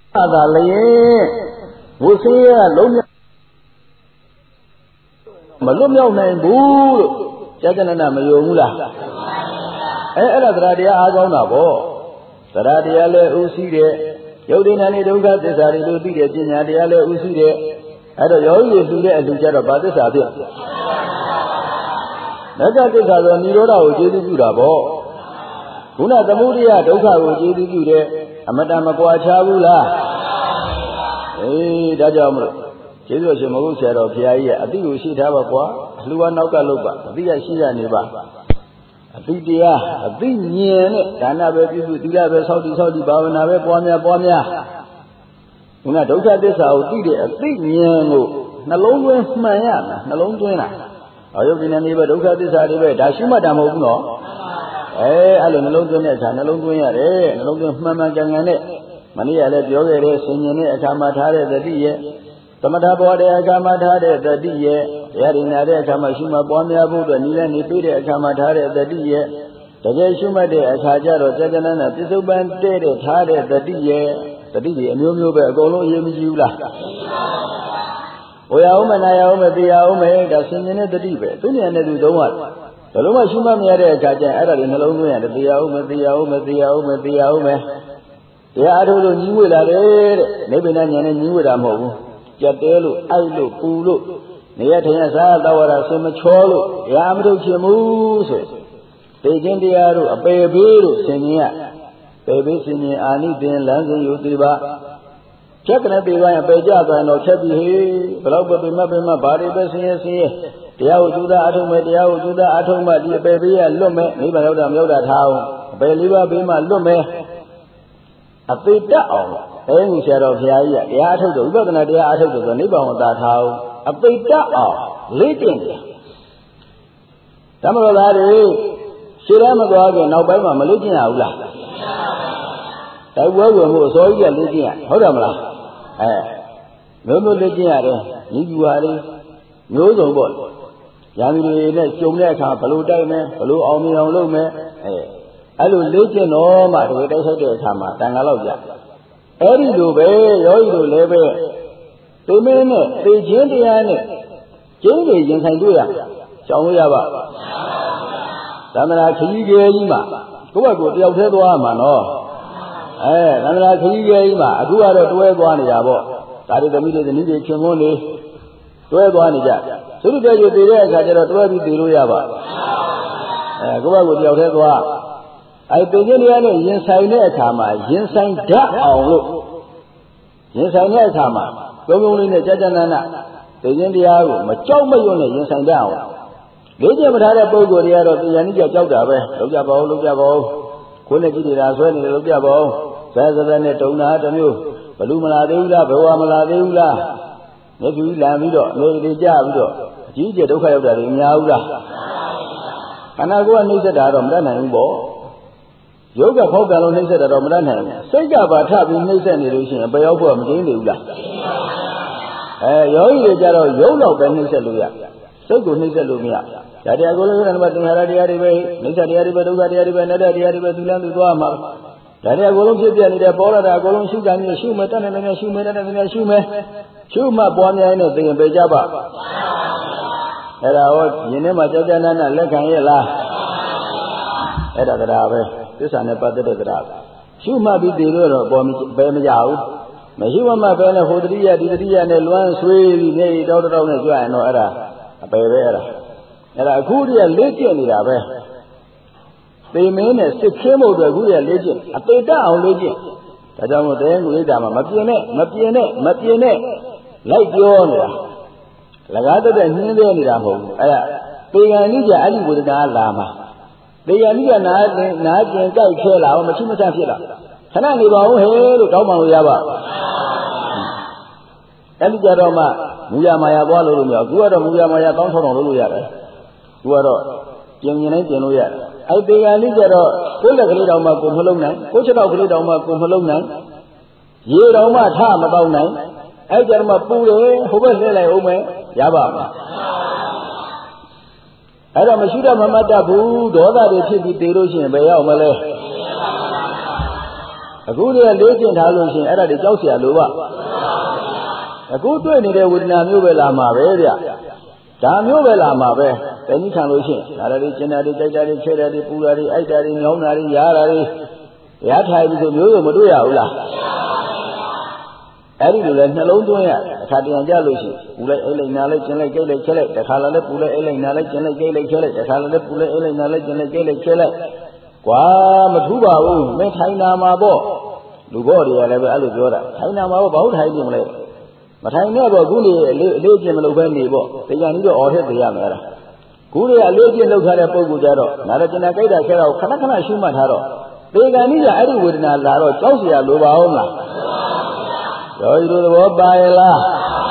သာလျင်ဝဆင်းရဲလုံးမလွတ်မြောက်နိုင်ဘူးလို့ကြာကျနနာမယုံဘူးလားအဲ့ဒါတရားတရားအားကောင်းတာပေါ့တရားတရားလည်းဥသိတဲ့ယုတ်တိနာနေဒုက္ခသစ္စာတွေလို့သိတဲ့ပညာတရားလည်းဥသိတဲ့အဲ့တော့ယောဂီတွေလှူတဲ့အလှူကြတော့ဘာသစ္စာဖြစ်မက္ခသစ္စာဆိုនិရောဓကိုကျေးဇူးပြုတာပေါ့ခုနသမုဒိယဒုက္ခကိုကျေးဇူးပြုတဲ့အမတန်မကွာခြားဘူးလားဒါကြောင့်မလို့ကျေးဇူးရှင်မဟုတ်ဆရာတော်ဘုရားကြီးကအတိကိုရှိထားပါကွာအလှူကနောက်ကလုပ်ပါအတိကရှိရနေပါအတိတရားအတိဉာဏ်နဲ့ဒါနပဲပြုစုသီလပဲစောင့်တည်ဘာဝနာပဲပွားများခုနဒုက္ခသစ္စာကိုသိတဲ့အတိဉာဏ်ကိုနှလုံးသွင်းမှန်ရမှာနှလုံးသွင်းတာယုတ်ဒီနေ့ပဲဒုက္ခသစ္စာတွေပဲဒါရှိမှတ်တာမဟုတ်ဘူးနော်အဲ့လိုနှလုံးသွင်းတဲ့အခါနှလုံးသွင်းရတယ်နှလုံးသွင်းမှန်ကန်နဲ့မနေ့ကလည်းပြောခဲ့တဲ့ဆင်ញင်တဲ့အခါမှာထားတဲ့သတိရဲ့သမထဘောတဲ့အခါမှာထားတဲ့သတိရဲ့တရားရည်နာတဲ့အခါမှာရှိမှပွားများဖို့အတွက်နိလနေပေးတဲ့အခါမှာထားတဲ့သတိရဲ့တကယ်ရှိမှတ်တဲ့အခါကျတော့ကြာကြာနာပြစ္ဆုတ်ပန်တဲ့ထားတဲ့သတိရဲ့သတိတွေအမျိုးမျိုးပဲအကုန်လုံးအရေးမကြီးဘူးလားဝေယအောင်မနာယအောင်မသိအောင်မဲဒါဆင်ញင်တဲ့သတိပဲသူဉာဏ်နဲ့သူသုံးရတယ်ဘယ်လိုမှရှိမှမရတဲ့အခါကျရင်အဲ့ဒါတွေနှလုံးသွင်းရတယ်သိအောင်မသိအောင်မဲတရားအားထုတ်လို့ညီးဝေလာတယ်တဲ့နိဗ္ဗာန်ဉာဏ်နဲ့ညီးဝေတာမဟုတ်ဘူးကြက်တဲလို့အိုက်လို့ပူလို့နေရထိုင်ရစားတော်ရဆင်မချောလို့ရာမထုတ်ချင်ဘူးဆိုသိခြင်းတရားတို့အပေဘေးတို့ဆင်ញင်ရပေဘေးဆင်ញင်အာနိသင်လမ်းစဉ်ယူသေးပါဖြတ်ကနေပြေးသွားရင်ပေကြသွားရင်တော့ဖြတ်ပြီးဟေးဘယ်တော့ပဲပြမဘာတွေပဲဆင်းရဲတရားကိုကျူတာအထုံးမဲ့တရားကိုကျူတာအထုံးမှဒီအပေဘေးကလွတ်မဲ့နိဗ္ဗာန်ရောက်တာမရောက်တာထားအောင်အပေလေးပါးဘေးမှလွတ်မဲ့အပေတက်အောင်အဲဒီဆရာတော်ဘုရားကြီးကတရားအထုတ်တော့ဝိပဿနာတရားအထုတ်တော့နိဗ္ဗာန်ကိုသာထားအောင်အပေတက်အောင်လေ့ကျင့်တယ်ဓမ္မတော်သားတွေရှေ့တန်းမသွားခင်နောက်ပိုင်းမှာမလေ့ကျင့်ရဘူးလားတိုက်ပွဲဝင်မှုအစောကြီးကလေ့ကျင့်ရဟုတ်တယ်မလားမျိုးလေ့ကျင့်ရတယ်ညီပြူဟာလေးမျိုးစုံပေါ့ရံသူတွေနဲ့ကျုံတဲ့အခါဘလို့တိုက်မယ်ဘလို့အောင်မြင်အောင်လုပ်မယ်အဲ့လိုလေ့ကျင့်တော့မှဒီတိုက်ဆိုင်တဲ့အခါမှာတန်ခါလောက်ကြအဲ့ဒီလိုပဲယောဂီတို့လည်းပဲသိမင်းနဲ့သိချင်းတရားနဲ့ကျင်းတွေရင်ဆိုင်တွေ့ရရှောင်လို့ရပါသမဏခကြီးကြီးကြီးမှာကိုယ့်ဘက်ကိုတယောက်တည်းသွားမှာနော်သမဏခကြီးကြီးကြီးမှာအခုကတော့တွဲသွားနေတာပေါ့ဒါတွေသမီးတွေသမီးတွေခင်မွန်းနေတွဲသွားနေကြသူတို့ကြွတည်တဲ့အခါကျတော့တွဲပြီးတည်လို့ရပါကိုယ့်ဘက်ကိုတယောက်တည်းသွားသိခြင်းတရားနဲ့ရင်ဆိုင်တဲ့အခါမှာရင်ဆိုင်တတ်အောင်လို့ရင်ဆိုင်တဲ့အခါမှာသုံးလေးနဲ့ကြာကြာနာနာသိခြင်းတရားကိုမကြောက်မရွံ့နဲ့ရင်ဆိုင်တတ်အောင်လေ့ကျင့်မထားတဲ့ပုဂ္ဂိုလ်တွေကတော့တရားနည်းကြောက်တာပဲလုပ်ကြပါဦးခွန်းနဲ့ကြည့်နေတာဆွဲနေတယ်လုပ်ကြပါဦးဇာဇာနဲ့တုံတာတစ်မျိုးဘလူမလာသေးဘူးလားဘဝမလာသေးဘူးလားမျက်ဖြူလာပြီးတော့နေတွေကြပြီးတော့အကြီးကျယ်ဒုက္ခရောက်တာတွေများဘူးလားခန္ဓာကိုယ်ကနှိမ့်သက်တာတော့မတတ်နိုင်ဘူးပေါ့ယောဂဖောက်ပြန်လို့နှိမ့်သက်တာတော့မတတ်နိုင်ဘူးစိတ်ကပါထပြီးနှိမ့်သက်နေလို့ရှိရင်ဘယ်ရောက်ဖို့မကျင်းနေဘူးလားယောဂီတွေကြတော့ရုပ်တော့ပဲနှိမ့်သက်လို့ရစိတ်ကိုနှိမ့်သက်လို့မရဒါတရားကိုလည်းသင်္ခါရတရားတွေပဲနိစ္စတရားတွေပဲဒုက္ခတရားတွေပဲအနတ္တတရားတွေပဲသူလမ်းသူသွားမှာဒါတရားကိုလုံးဖြစ်ပြနေတဲ့ပေါ်လာတာအကုန်လုံးရှုကံမျိုးရှုမယ်တတ်နေတယ်ရှုမယ်တတ်နေတယ်ရှုမယ်ရှုမှပွားများနေသိရင်ပေကြပါအဲ့ဒါဟောယင်ထဲမှာကြောက်ကြနာနာလက်ခံရဲ့လားအဲ့ဒါတရားပဲသစ္စာနဲ့ပတ်သက်တဲ့တရားရှုမှပြီးတည်လို့တော့ပေါ်ဘယ်မကြဘူးမရှိမှပဲနဲ့ဟိုတတိယဒီတတိယနဲ့လွမ်းဆွေးပြီးနေတောက်တောက်နဲ့ကြွရင်တော့အဲ့ဒါအပယ်ပဲအဲ့ဒါအခုတည်းကလေ့ကျင့်နေတာပဲသိမင်းနဲ့စစ်ခင်းဖို့အတွက်အခုတည်းကလေ့ကျင့်အပေတတ်အောင်လေ့ကျင့်ဒါကြောင့်မို့တဲ့ကိုဣဒ္ဓမှာမပြင်းနဲ့လိုက်ပြောနေတာလကားတက်နှင်းသေးနေတာမဟုတ်ဘူးအဲ့ဒါပေဂန်နိကြအဲ့ဒီဝေဒနာလာမှာပေဂန်နိကြနာကျင်ကြိုက်ခဲလာအောင်မရှိမချဖြစ်လာခဏနေပါဦးဟဲ့လို့တောင်းပန်လို့ရပါအဲ့ဒီကြတော့မှမူရမာယာသွားလို့မရဘူးအခုကတော့မူရမာယာ1600လို့ရတယ်သူကတော့ကျင်တိုင်းကျင်လို့ရတယ်အဲ့ပေဂန်နိကြတော့ကိုယ်လက်ကလေးတောင်မှကိုမလုံးနိုင်ကိုချက်တော့ကလေးတောင်မှကိုမလုံးနိုင်ရေတောင်မှထမပေါက်နိုင်အဲ့ကြတော့မှပူတယ်ဟိုဘက်လှည့်လိုက်အောင်မယ်ရပါ့မလားအဲ့တော့မရှိတော့မမတ်တတ်ဘူးဒေါသတွေဖြစ်ပြီးတည်လို့ရှိရင်ဘယ်ရောက်မလဲအခုတည်းကလေးကျင်ထားလို့ရှိရင်အဲ့ဒါတွေကြောက်เสียလို့ပါအခုတွေ့နေတဲ့ဝေဒနာမျိုးပဲလာမှာပဲဗျဒါမျိုးပဲလာမှာပဲတဏှိခံလို့ရှိရင်ဒါတွေကျင်တာတွေကြိုက်တာတွေခဲတာတွေပူတာတွေအိုက်တာတွေညောင်းတာတွေရားတာတွေရထိုင်ပြီးဆိုမျိုးစုံမတွေ့ရဘူးလားအဲ့ဒီလိုလဲနှလုံးသွင်းရအခါတရံကြလို့ရှိရင်ပူလိုက်အိတ်လိုက်နားလိုက်ကျင်လိုက်ကြိတ်လိုက်ခဲလိုက်တစ်ခါလာလဲပူလိုက်အိတ်လိုက်နားလိုက်ကျင်လိုက်ကြိတ်လိုက်ခဲလိုက်တစ်ခါလာလဲပူလိုက်အိတ်လိုက်နားလိုက်ကျင်လိုက်ကြိတ်လိုက်ခဲလိုက်ကွာမထူးပါဘူးမင်းထိုင်နာမှာပေါ့လူဘောတွေကလည်းပဲအဲ့လိုပြောတာထိုင်နာမှာပေါ့ဘာလို့ထိုင်နေမလဲမထိုင်နဲ့ပေါ့ခုနေအလေးကျင်မလုပ်ပဲနေပေါ့တရားကြီးတော့အော်ထက်ပြရမယ်အဲ့ဒါခုနေအလေးကျင်လုပ်ထားတဲ့ပုံကူကြတော့ငါတော့ကျင်နာကြိတ်တာခဲတော့ခဏခဏရှုမှတ်ထားတော့ဒီကံကြီးကအဲ့ဒီဝေဒနာလာတော့ကြောက်เสียလိုပါအောင်လားယောဂီတို့သဘောပါရဲ့လား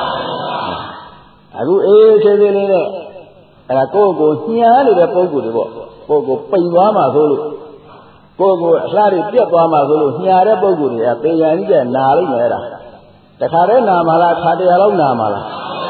အခုအေးသေးသေးလေးနဲ့အဲ့ဒါကိုယ့်ကိုညားနေတဲ့ပုံကူတွေပေါ့ကိုယ့်ကိုပိန်သွားမှဆိုလို့ကိုယ့်ကိုအလှတွေပြက်သွားမှဆိုလို့ညာတဲ့ပုံကူတွေကပေရန်ကြီးကနာလိုက်မယ်အဲ့ဒါတခါတည်းနာမှာလားခါတရလောက်နာမှာလား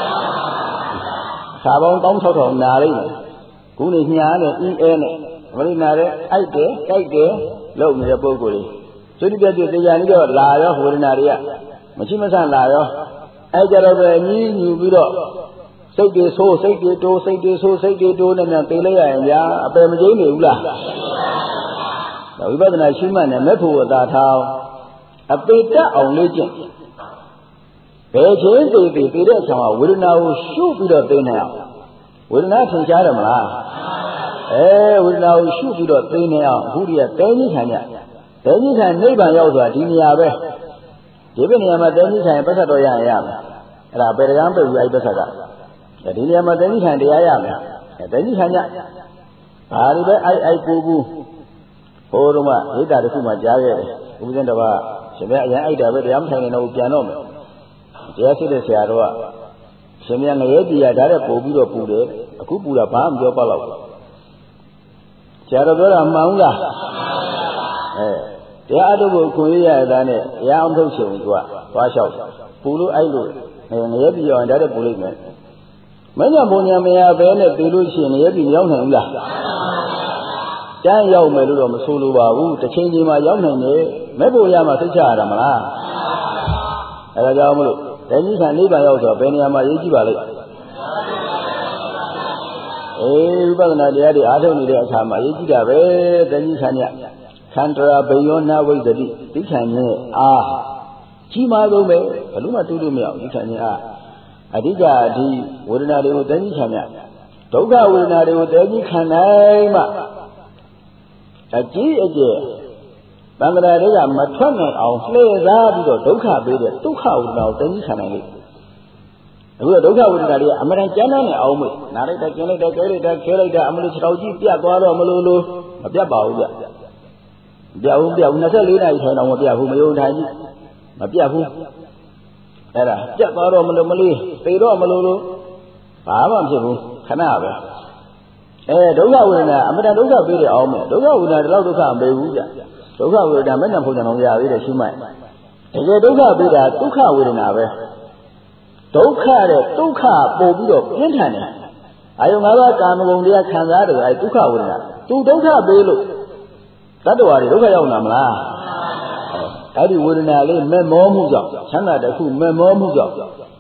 ခါပေါင်း16000နာလိုက်မယ်ခုနေညာနဲ့အင်းအဲနဲ့မလိနာတဲ့အိုက်တယ်ကြိုက်တယ်လုံနေတဲ့ပုံကိုယ်လေးသုတိပြည့်တရားကြီးတော့လာရောဝေဒနာတွေကမရှိမဆန့်လာရောအဲကြတော့ပဲညီးညူပြီးတော့စိတ်တွေဆိုးစိတ်တွေတိုးစိတ်တွေဆိုးစိတ်တွေတိုးနဲ့မြန်သိလိုက်ရရင်ညာအပယ်မကျိန်းနေဘူးလားဝိပဿနာရှုမှတ်နဲ့မဲ့ဖို့ဝတာထောင်းအပေတက်အောင်လေ့ကျင့်ဘယ်ချင်းသိသိတဲ့အချိန်မှာဝေဒနာကိုရှုပြီးတော့သိနေအောင်ဝေဒနာထင်ရှားတယ်မလားဝေဒနာကိုရှုပြီးတော့သိနေအောင်အခုတည်းကတဲကြီးခံကြတဲကြီးခံနိဗ္ဗာန်ရောက်ဆိုတာဒီနေရာပဲဒီဘက်နေရာမှာတဲကြီးခံပတ်သက်တော်ရရင်ရမယ်အဲ့ဒါဘယ်တကမ်းပြည့်ပြီးအဲ့ပတ်သက်ကဒီနေရာမှာတဲကြီးခံတရားရမယ်တဲကြီးခံကြဘာတွေပဲအိုက်ပူပူဟိုတုန်းကဒိဋ္ဌာတစ်ခုမှကြားခဲ့တယ်ဥပဇင်းတစ်ပါးရှင်မအရင်အိုက်တာပဲတရားမထိုင်နေတော့ပြန်တော့မယ်တရားရှိတဲ့ဆရာတော်ကရှင်မငရဲပြည်ရဓာတ်ပို့ပြီးတော့ပူတယ်အခုပူတာဘာမှမပြောပါတော့ဆရာတော်ပြောတာမှန်လားတရားအထုတ်ကိုခွင့်ရရတဲ့နဲ့တရားအောင်ထုတ်ချင်သူကသွားလျှောက်ပူလို့အိုက်လို့ငရဲပြည်ရောဓာတ်ပူလိုက်မယ်မညဘုံညာမရဘဲနဲ့ပြေလို့ရှိရင်ငရဲပြည်မရောက်နိုင်ဘူးလားတန်းရောက်မယ်လို့တော့မဆိုလိုပါဘူးတစ်ချိန်ချိန်မှာရောက်နိုင်တယ်မဲ့ဖို့ရမှသိချရတာမလားအဲဒါကြောင့်မလို့တဏှိခံနိဗ္ဗာန်ရောက်ဆိုဘယ်နေရာမှာရေးကြည့်ပါလိမ့်ဝိပဿနာတရားတွေအားထုတ်နေတဲ့အခါမှာရေးကြည့်တာပဲတဏှိခံညခန္ဓာဘိယောနာဝိသတိသိခံခြင်းအားကြီးမားဆုံးပဲဘယ်လို့မှတူးလို့မရဘူးသိခံခြင်းအားအဓိကအဒီဝေဒနာတွေကိုတဏှိခံညဒုက္ခဝေဒနာတွေကိုတဏှိခံနိုင်မှအကြီးအကျယ်သံဃာတွေကမထွက်နိုင်အောင်လှည့်စားပြီးတော့ဒုက္ခပေးတဲ့ဒုက္ခဝေဒနာကိုတဏှိခံနိုင်လေအခုဒုက္ခဝေဒနာတွေကအမှန်တန်ကျမ်းမ်းနေအောင်မေ့နားလိုက်တာကျင်လိုက်တာကျဲလိုက်တာခဲလိုက်တာအမလို့ခြေထောက်ကြီးပြတ်သွားတော့မလို့မပြတ်ပါဘူးဗျပြတ်ဘူး24နာရီထိုင်တော့မပြတ်ဘူးမယုံထိုင်ကြီးမပြတ်ဘူးအဲ့ဒါပြတ်သွားတော့မလို့မလေးသေတော့မလို့ဘာမှမဖြစ်ဘူးခဏပဲဒုက္ခဝေဒနာအမှန်တန်ဒုက္ခပေးတဲ့အောင်မေ့ဒုက္ခဝေဒနာတော့ဒုက္ခမပေးဘူးဗျဒုက္ခဝေဒနာမဲ့ညာဖို့ကြံအောင်ရသေးတယ်ရှိမှတကယ်ဒုက္ခပေးတာဒုက္ခဝေဒနာပဲဒုက္ခတဲ့ဒုက္ခပို့ပြီးတော့ပြင်းထန်တယ်အာယုံ၅ပါးကာမဂုဏ်တရားခံစားတယ်အဲဒုက္ခဝေဒနာသူဒုက္ခပေးလို့တတ္တဝါတွေဒုက္ခရောက်လာမလားအဲ့ဒီဝေဒနာလေးမဲ့မောမှုကြောင့်ချမ်းသာတစ်ခုမဲ့မောမှုကြောင့်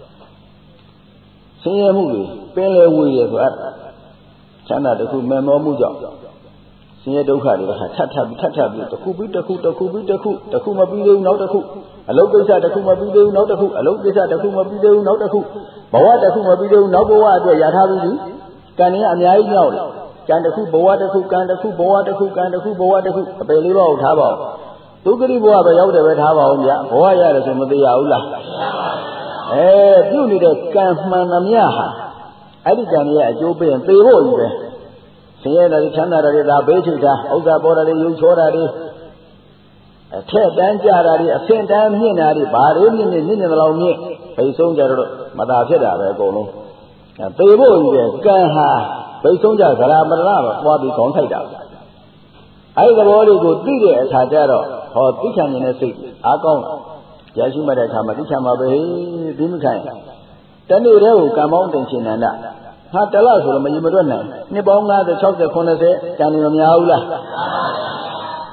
ဆင်းရဲမှုတွေပင်လေဝေရဆိုချမ်းသာတစ်ခုမဲ့မောမှုကြောင့်ဆင်းရဲဒုက္ခတွေကထပ်ထပ်ပြီးတစ်ခုပြီးတစ်ခုမပြီးသေးဘူးနောက်တစ်ခုအလုတ်ကိစ္စတစ်ခုမပြီးသေးဘူးနောက်တစ်ခုအလုတ်ကိစ္စတစ်ခုမပြီးသေးဘူးနောက်တစ်ခုဘဝတစ်ခုမပြီးသေးဘူးနောက်ဘဝအတွက်ရထားပြီးကံရအများကြီးမြောက်တယ်ကံတစ်ခုဘဝတစ်ခုကံတစ်ခုဘဝတစ်ခုကံတစ်ခုဘဝတစ်ခုအပေလေးပါးကိုထားပါဦးဒုက္ခရိဘဝပဲရောက်တယ်ပဲထားပါဦးဗျာဘဝရတယ်ဆိုမသေးရဘူးလားပြုတ်နေတဲ့ကံမှန်သမျှဟာအဲ့ဒီကံရဲ့အကျိုးပေးရင်သေဖို့ကြီးပဲဆင်းရဲတာတွေချမ်းသာတာတွေဒါဘေးထိတာဥစ္စာပေါ်တာတွေရုပ်ချောတာတွေအထက်တန်းကြတာတွေအဆင့်တန်းမြင့်တာတွေဘာတွေမြင့်သလောက်မြင့်ပိတ်ဆုံးကြတော့မသာဖြစ်တာပဲအကုန်လုံးသေဖို့ကြီးပဲကံဟာပိတ်ဆုံးကြသရမရပဲပွားပြီးခေါင်းထိုက်တာအဲ့ဒီသဘောလေးကိုသိတဲ့အခါကျတော့ဟောသိခံနေတဲ့စိတ်အားကောင်းရရှိမှတဲ့အခါမှာသိခံမှာပဲဒီမခံတနေ့တည်းကိုကံပေါင်းတင်ရှင်နန္ဒဟာတလဆိုတော့မရင်မတွက်နိုင်နှစ်ပေါင်း50 60 90ကံနေမများဘူးလား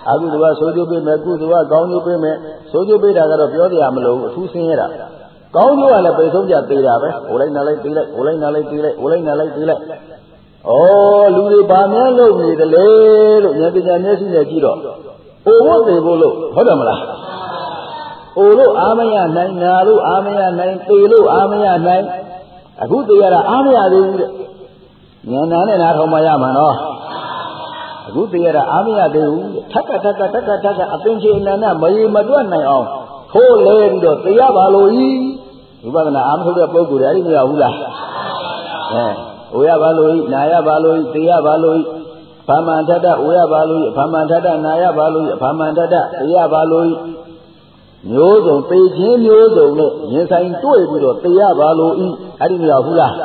အခုသူကဆိုကြပေးမယ်ကုသူကကောင်းကျိုးပေးမယ်ဆိုကြပေးတာကတော့ပြောတရားမလို့အထူးဆင်းရဲတာကောင်းကျိုးကလည်းပိတ်ဆုံးကြသေးတာပဲဟိုလိုက်နာလိုက်သေးလိုက်ဟိုလိုက်နာလိုက်သေးလိုက်ဟိုလိုက်နာလိုက်သေးလိုက်ဩလူတွေဘာများလုပ်နေသလဲလို့ဉာဏ်ပညာမျက်စိနဲ့ကြည့်တော့အိုဖို့သေးဖို့လို့ဟုတ်တယ်မလားအိုလို့အာမရနိုင်နာလို့အာမရနိုင်သေလို့အာမရနိုင်အခုသေရတာအာမရသေးဘူးတဲ့ဉာဏ်နာနဲ့နားထောင်မှရမှာနော်အခုသေရတာအာမရသေးဘူးထက်ကထက်အပင်ချေအနန္တမရေမတွက်နိုင်အောင်ထိုးလဲပြီးတော့သေရပါလို့ဤဝိပဿနာအာမထုတ်တဲ့ပုဂ္ဂိုလ်တွေအဲ့ဒီမရဘူးလားအိုရပါလို့ဤနာရပါလို့ဤသေရပါလို့ဤဘာမန္တတအိုရပါလို့ဤဘာမန္တတနာရပါလို့ဤဘာမန္တတသေရပါလို့ဤမျိုးစုံသေခြင်းမျိုးစုံနဲ့ရင်ဆိုင်တွေ့ပြီးတော့သေရပါလို့ဤအဲ့ဒီမရဘူးလား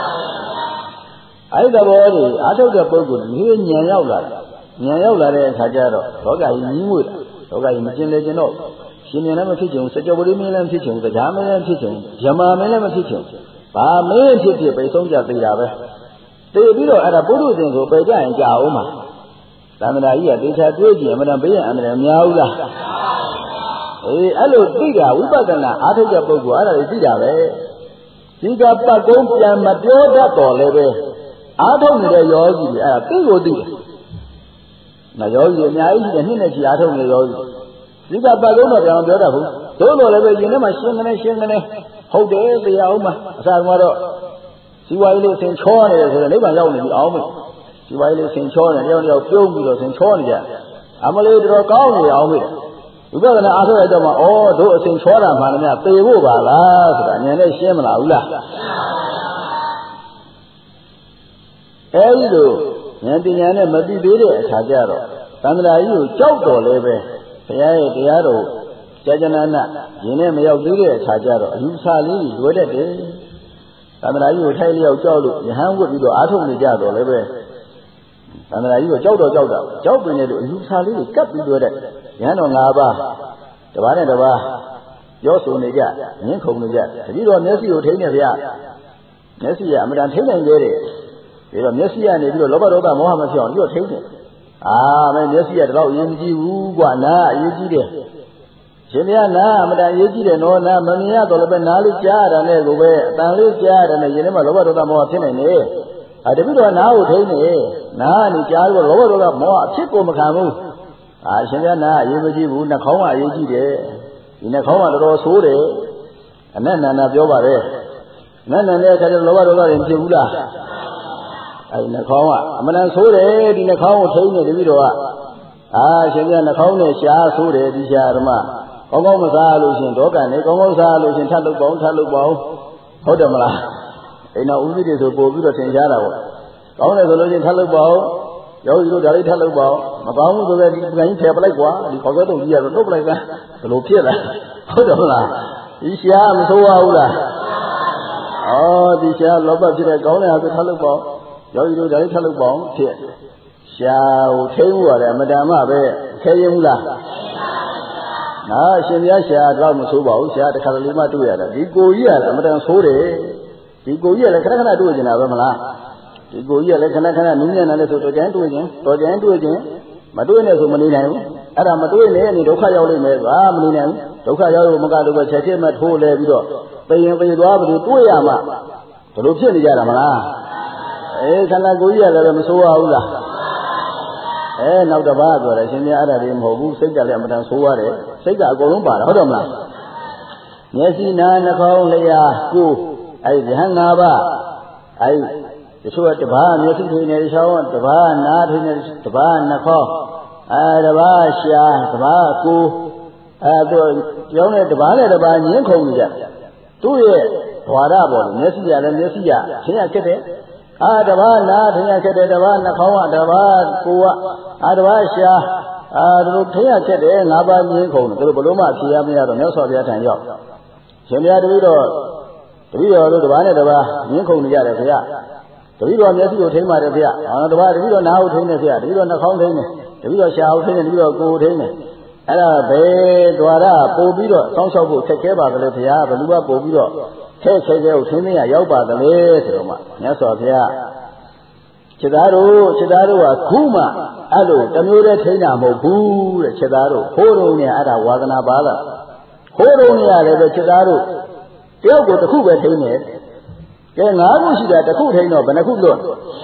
အဲ့ဒီသဘောကြီးအာထုတ်တဲ့ပုဂ္ဂိုလ်ကြီးဉာဏ်ရောက်လာတဲ့အခါကျတော့လောကကြီးကြီးငွေ့လောကကြီးမကျင်လေကျင်တော့ရှင်မြန်လည်းမဖြစ်ချင်ဘူးစကြောပရိမင်းလည်းမဖြစ်ချင်ဘူးတရားမင်းလည်းမဖြစ်ချင်ဘူးယမမင်းလည်းမဖြစ်ချင်ဘူးဘာမင်းဖြစ်ဖြစ်ပိတ်ဆုံးကြသေးတာပဲသေပြီးတော့အဲ့ဒါပုရုဇဉ်ကိုပယ်ကြရင်ကြာအောင်မှာသံဃာကြီးကတေချာတွေးကြည့်အမှန်တန်ဘေးရန်အန္တရာယ်များဘူးလားအဲ့လိုသိတာဝိပဿနာအားထုတ်တဲ့ပုဂ္ဂိုလ်အဲ့ဒါကိုသိတာပဲဒီကပတ်ကုန်းပြန်မပြောတတ်တော်လည်းပဲအားထုတ်နေတဲ့ယောဂီတွေအဲ့ဒါသိကိုသိတယ်။နော်ယောဂီတွေအများကြီးရှိတယ်နှစ်နဲ့ချီအားထုတ်နေတဲ့ယောဂီဒီကပတ်ကုန်းတော့ပြန်မပြောတတ်ဘူး။သို့တော်လည်းပဲယင်ထဲမှာရှင်းကနေဟုတ်တယ်သိရအောင်မှာအစားကတော့စီဝါကြီးလေးဆင်ချောနေတယ်ဆိုတော့နိဗ္ဗာန်ရောက်နေပြီအောင်မယ်။စီဝါကြီးလေးဆင်ချောနေတယ်တယောက်ပြုံးပြီးတော့ဆင်ချောနေကြအမလေးတော်ကောင်းနေအောင်မယ်ဝိပဿနာအားထုတ်ရတော့မှတို့အစဉ်ချောတာမှလည်းသေဖို့ပါလားဆိုတာဉာဏ်နဲ့ရှင်းမလားဘူးလားအဲဒီလိုဉာဏ်ပညာနဲ့မသိသေးတဲ့အခါကျတော့သံဃာကြီးကိုကြောက်တော်လဲပဲဘုရားရဲ့တရားတော်ကြာကျနာနာယင်နဲ့မရောက်သေးတဲ့အခါကျတော့အယူဆလေးလွယ်တတ်တယ်သံဃာကြီးကိုထိုက်လျောက်ကြောက်လို့ယဟန်ဝတ်ပြီးတော့အားထုတ်နေကြတော့လည်းပဲသံဃာကြီးကိုကြောက်ပင်တဲ့လို့အယူဆလေးတွေကပ်ပြီးလွယ်တတ်ရဟန်းတော်၅ပါးတပါးနဲ့တပါးပြောဆိုနေကြငင်းခုန်နေကြတတိတော်မျက်စိကိုထိန်းနေဗျာမျက်စိကအမှန်တန်ထိန်းနိုင်သေးတယ်ဒီတော့မျက်စိကနေပြီးတော့လောဘဒေါသမောဟမဖြစ်အောင်ပြီးတော့ထိန်းတယ်မင်းမျက်စိကတလောက်အရေးမကြီးဘူးကွာနားအရေးကြီးတယ်ရှင်ဗျာနားအမှန်တန်အရေးကြီးတယ်နော်နားမမြင်ရတော့လည်းပဲနားလေးကြားရတာနဲ့ကိုပဲအတန်လေးကြားရတာနဲ့ရင်ထဲမှာလောဘဒေါသမောဟဖြစ်နေတယ်တပိတော့နားကိုထိန်းနေနားကနေကြားပြီးတော့လောဘဒေါသမောဟအဖြစ်ကိုမခံဘူးရှင်ဗျာနာအရေးမကြီးဘူးနှာခေါင်းကအရေးကြီးတယ်ဒီနှာခေါင်းကတော်တော်ဆိုးတယ်အနတ်နန္ဒပြောပါပဲနတ်နန္ဒရဲ့အခါကျလောဘဒေါသတွေမဖြစ်ဘူးလားအဲဒီနှာခေါင်းကအမှန်တန်ဆိုးတယ်ဒီနှာခေါင်းကိုထိန်းနေတပြီတော့ရှင်ဗျာနှာခေါင်းနဲ့ရှားဆိုးတယ်ဒီရှားဓမ္မကောင်းကောင်းမစားလို့ရှင်ဒေါကန်နေကောင်းကောင်းစားလို့ရှင်ထပ်လုပ်ပါအောင်ဟုတ်တယ်မလားအိမ်တော်ဦးစီးတွေဆိုပို့ပြီးတော့သင်ရှားတာပေါ့ကောင်းတယ်ဆိုလို့ရှင်ထပ်လုပ်ပါအောင်ယောဂီတို့ဒါလေးထပ်လုပ်ပါမကောင်းဘူးဆိုတော့ဒီပကံကြီးဖယ်ပလိုက်ကွာဒီခေါက်သွဲတုံကြီးကတော့နှုတ်ပလိုက်ကဘလို့ဖြစ်လာဟုတ်တယ်မလားဒီရှားမဆိုးရဘူးလားဒီရှားလောဘဖြစ်တဲ့ကောင်းတဲ့ဟာဆိုထပ်လုပ်ပါယောဂီတို့ဒါလေးထပ်လုပ်ပါဖြစ်ရှားကိုထိန်းမှုရတယ်အမတန်မှပဲခဲရင်ဘူးလားရှင်ပြရှားတော့မဆိုးပါဘူးရှားတစ်ခါတလေမှတွေ့ရတာဒီကိုကြီးရတယ်အမတန်ဆိုးတယ်ဒီကိုကြီးကလည်းခဏခဏတွေ့နေတာပဲမလားဒီကိုကြီးကလည်းခဏခဏနူးညံ့တယ်ဆိုတော့ကြမ်းတွေ့ခြင်းမတွေ့နဲ့ဆိုမနေနိုင်ဘူးအဲ့ဒါမတွေ့နဲ့နေဒုက္ခရောက်လိမ့်မယ်ကွာမနေနိုင်ဘူးဒုက္ခရောက်လို့မကတော့ပဲချက်ချင်းမှထိုးလဲပြီးတော့သိရင်ပြေသွားပြီတွေ့ရမှဘယ်လိုဖြစ်နေကြတာမလားခန္ဓာကိုယ်ကြီးကလည်းမဆိုးရဘူးလားနောက်တစ်ပါးဆိုတယ်ရှင်များအဲ့ဒါတွေမဟုတ်ဘူးစိတ်ကလည်းအမှန်တန်ဆိုးရတယ်စိတ်ကအကုန်လုံးပါတာဟုတ်တယ်မလားမျက်စိနားနှာခေါင်းလျှာကိုယ်အဲ့ဒီဉာဏ်၅ပါးအဲ့တချို့ကတပါးမျက်စိထိနေရှောင်းတပါးနားထိနေတပါးနှာခေါင်းတပါးရှာတပါးကိုယ်သူကြောင်းနဲ့တပါးနဲ့တပါးညင်းခုန်နေကြသူ့ရဲ့ဓဝါရပေါ်မျက်စိရလည်းမျက်စိရထင်ရခက်တယ်တပါးနားထင်ရခက်တယ်တပါးနှာခေါင်းကတပါးကိုယ်ကတပါးရှာတို့ထင်ရခက်တယ်၅ပါးညင်းခုန်တယ်တို့ဘလို့မှဖြေရမရတော့မြတ်စွာဘုရားထံရောက်ရှင်ဘုရားတပည့်တော်တို့တပါးနဲ့တပါးညင်းခုန်နေကြတယ်ခင်ဗျတပည့်တော်မျက်စိကိုထိမ့်ပါတယ်ဗျတပါးတပည့်တော်နားကိုထိမ့်တယ်ဗျတပည့်တော်နှာခေါင်းထိမ့်တယ်တပည့်တော်ရှားကိုထိမ့်တယ်တပည့်တော်ကိုယ်ထိမ့်တယ်အဲ့ဒါဘယ်ဓဝါရပို့ပြီးတော့စောင့်ရှောက်ဖို့ခက်ခဲပါသလဲဗျာဘယ်သူကပို့ပြီးတော့ခဲကိုထိမ့်မရရောက်ပါသလဲဆိုတော့မှမြတ်စွာဘုရားချက်သားတို့ကခုမှအဲ့လိုတမျိုးတည်းထိန်းတာမဟုတ်ဘူးတဲ့ချက်သားတို့ဟိုးတုံးနဲ့အဲ့ဒါဝါသနာပါလားဟိုးတုံးနဲ့ရတယ်ပဲချက်သားတို့တယောက်ကိုတစ်ခုပဲထိန်းတယ်ကဲ၅ခုရှိတာတစ်ခုထိန်းတော့ဘယ်နှခုလွတ်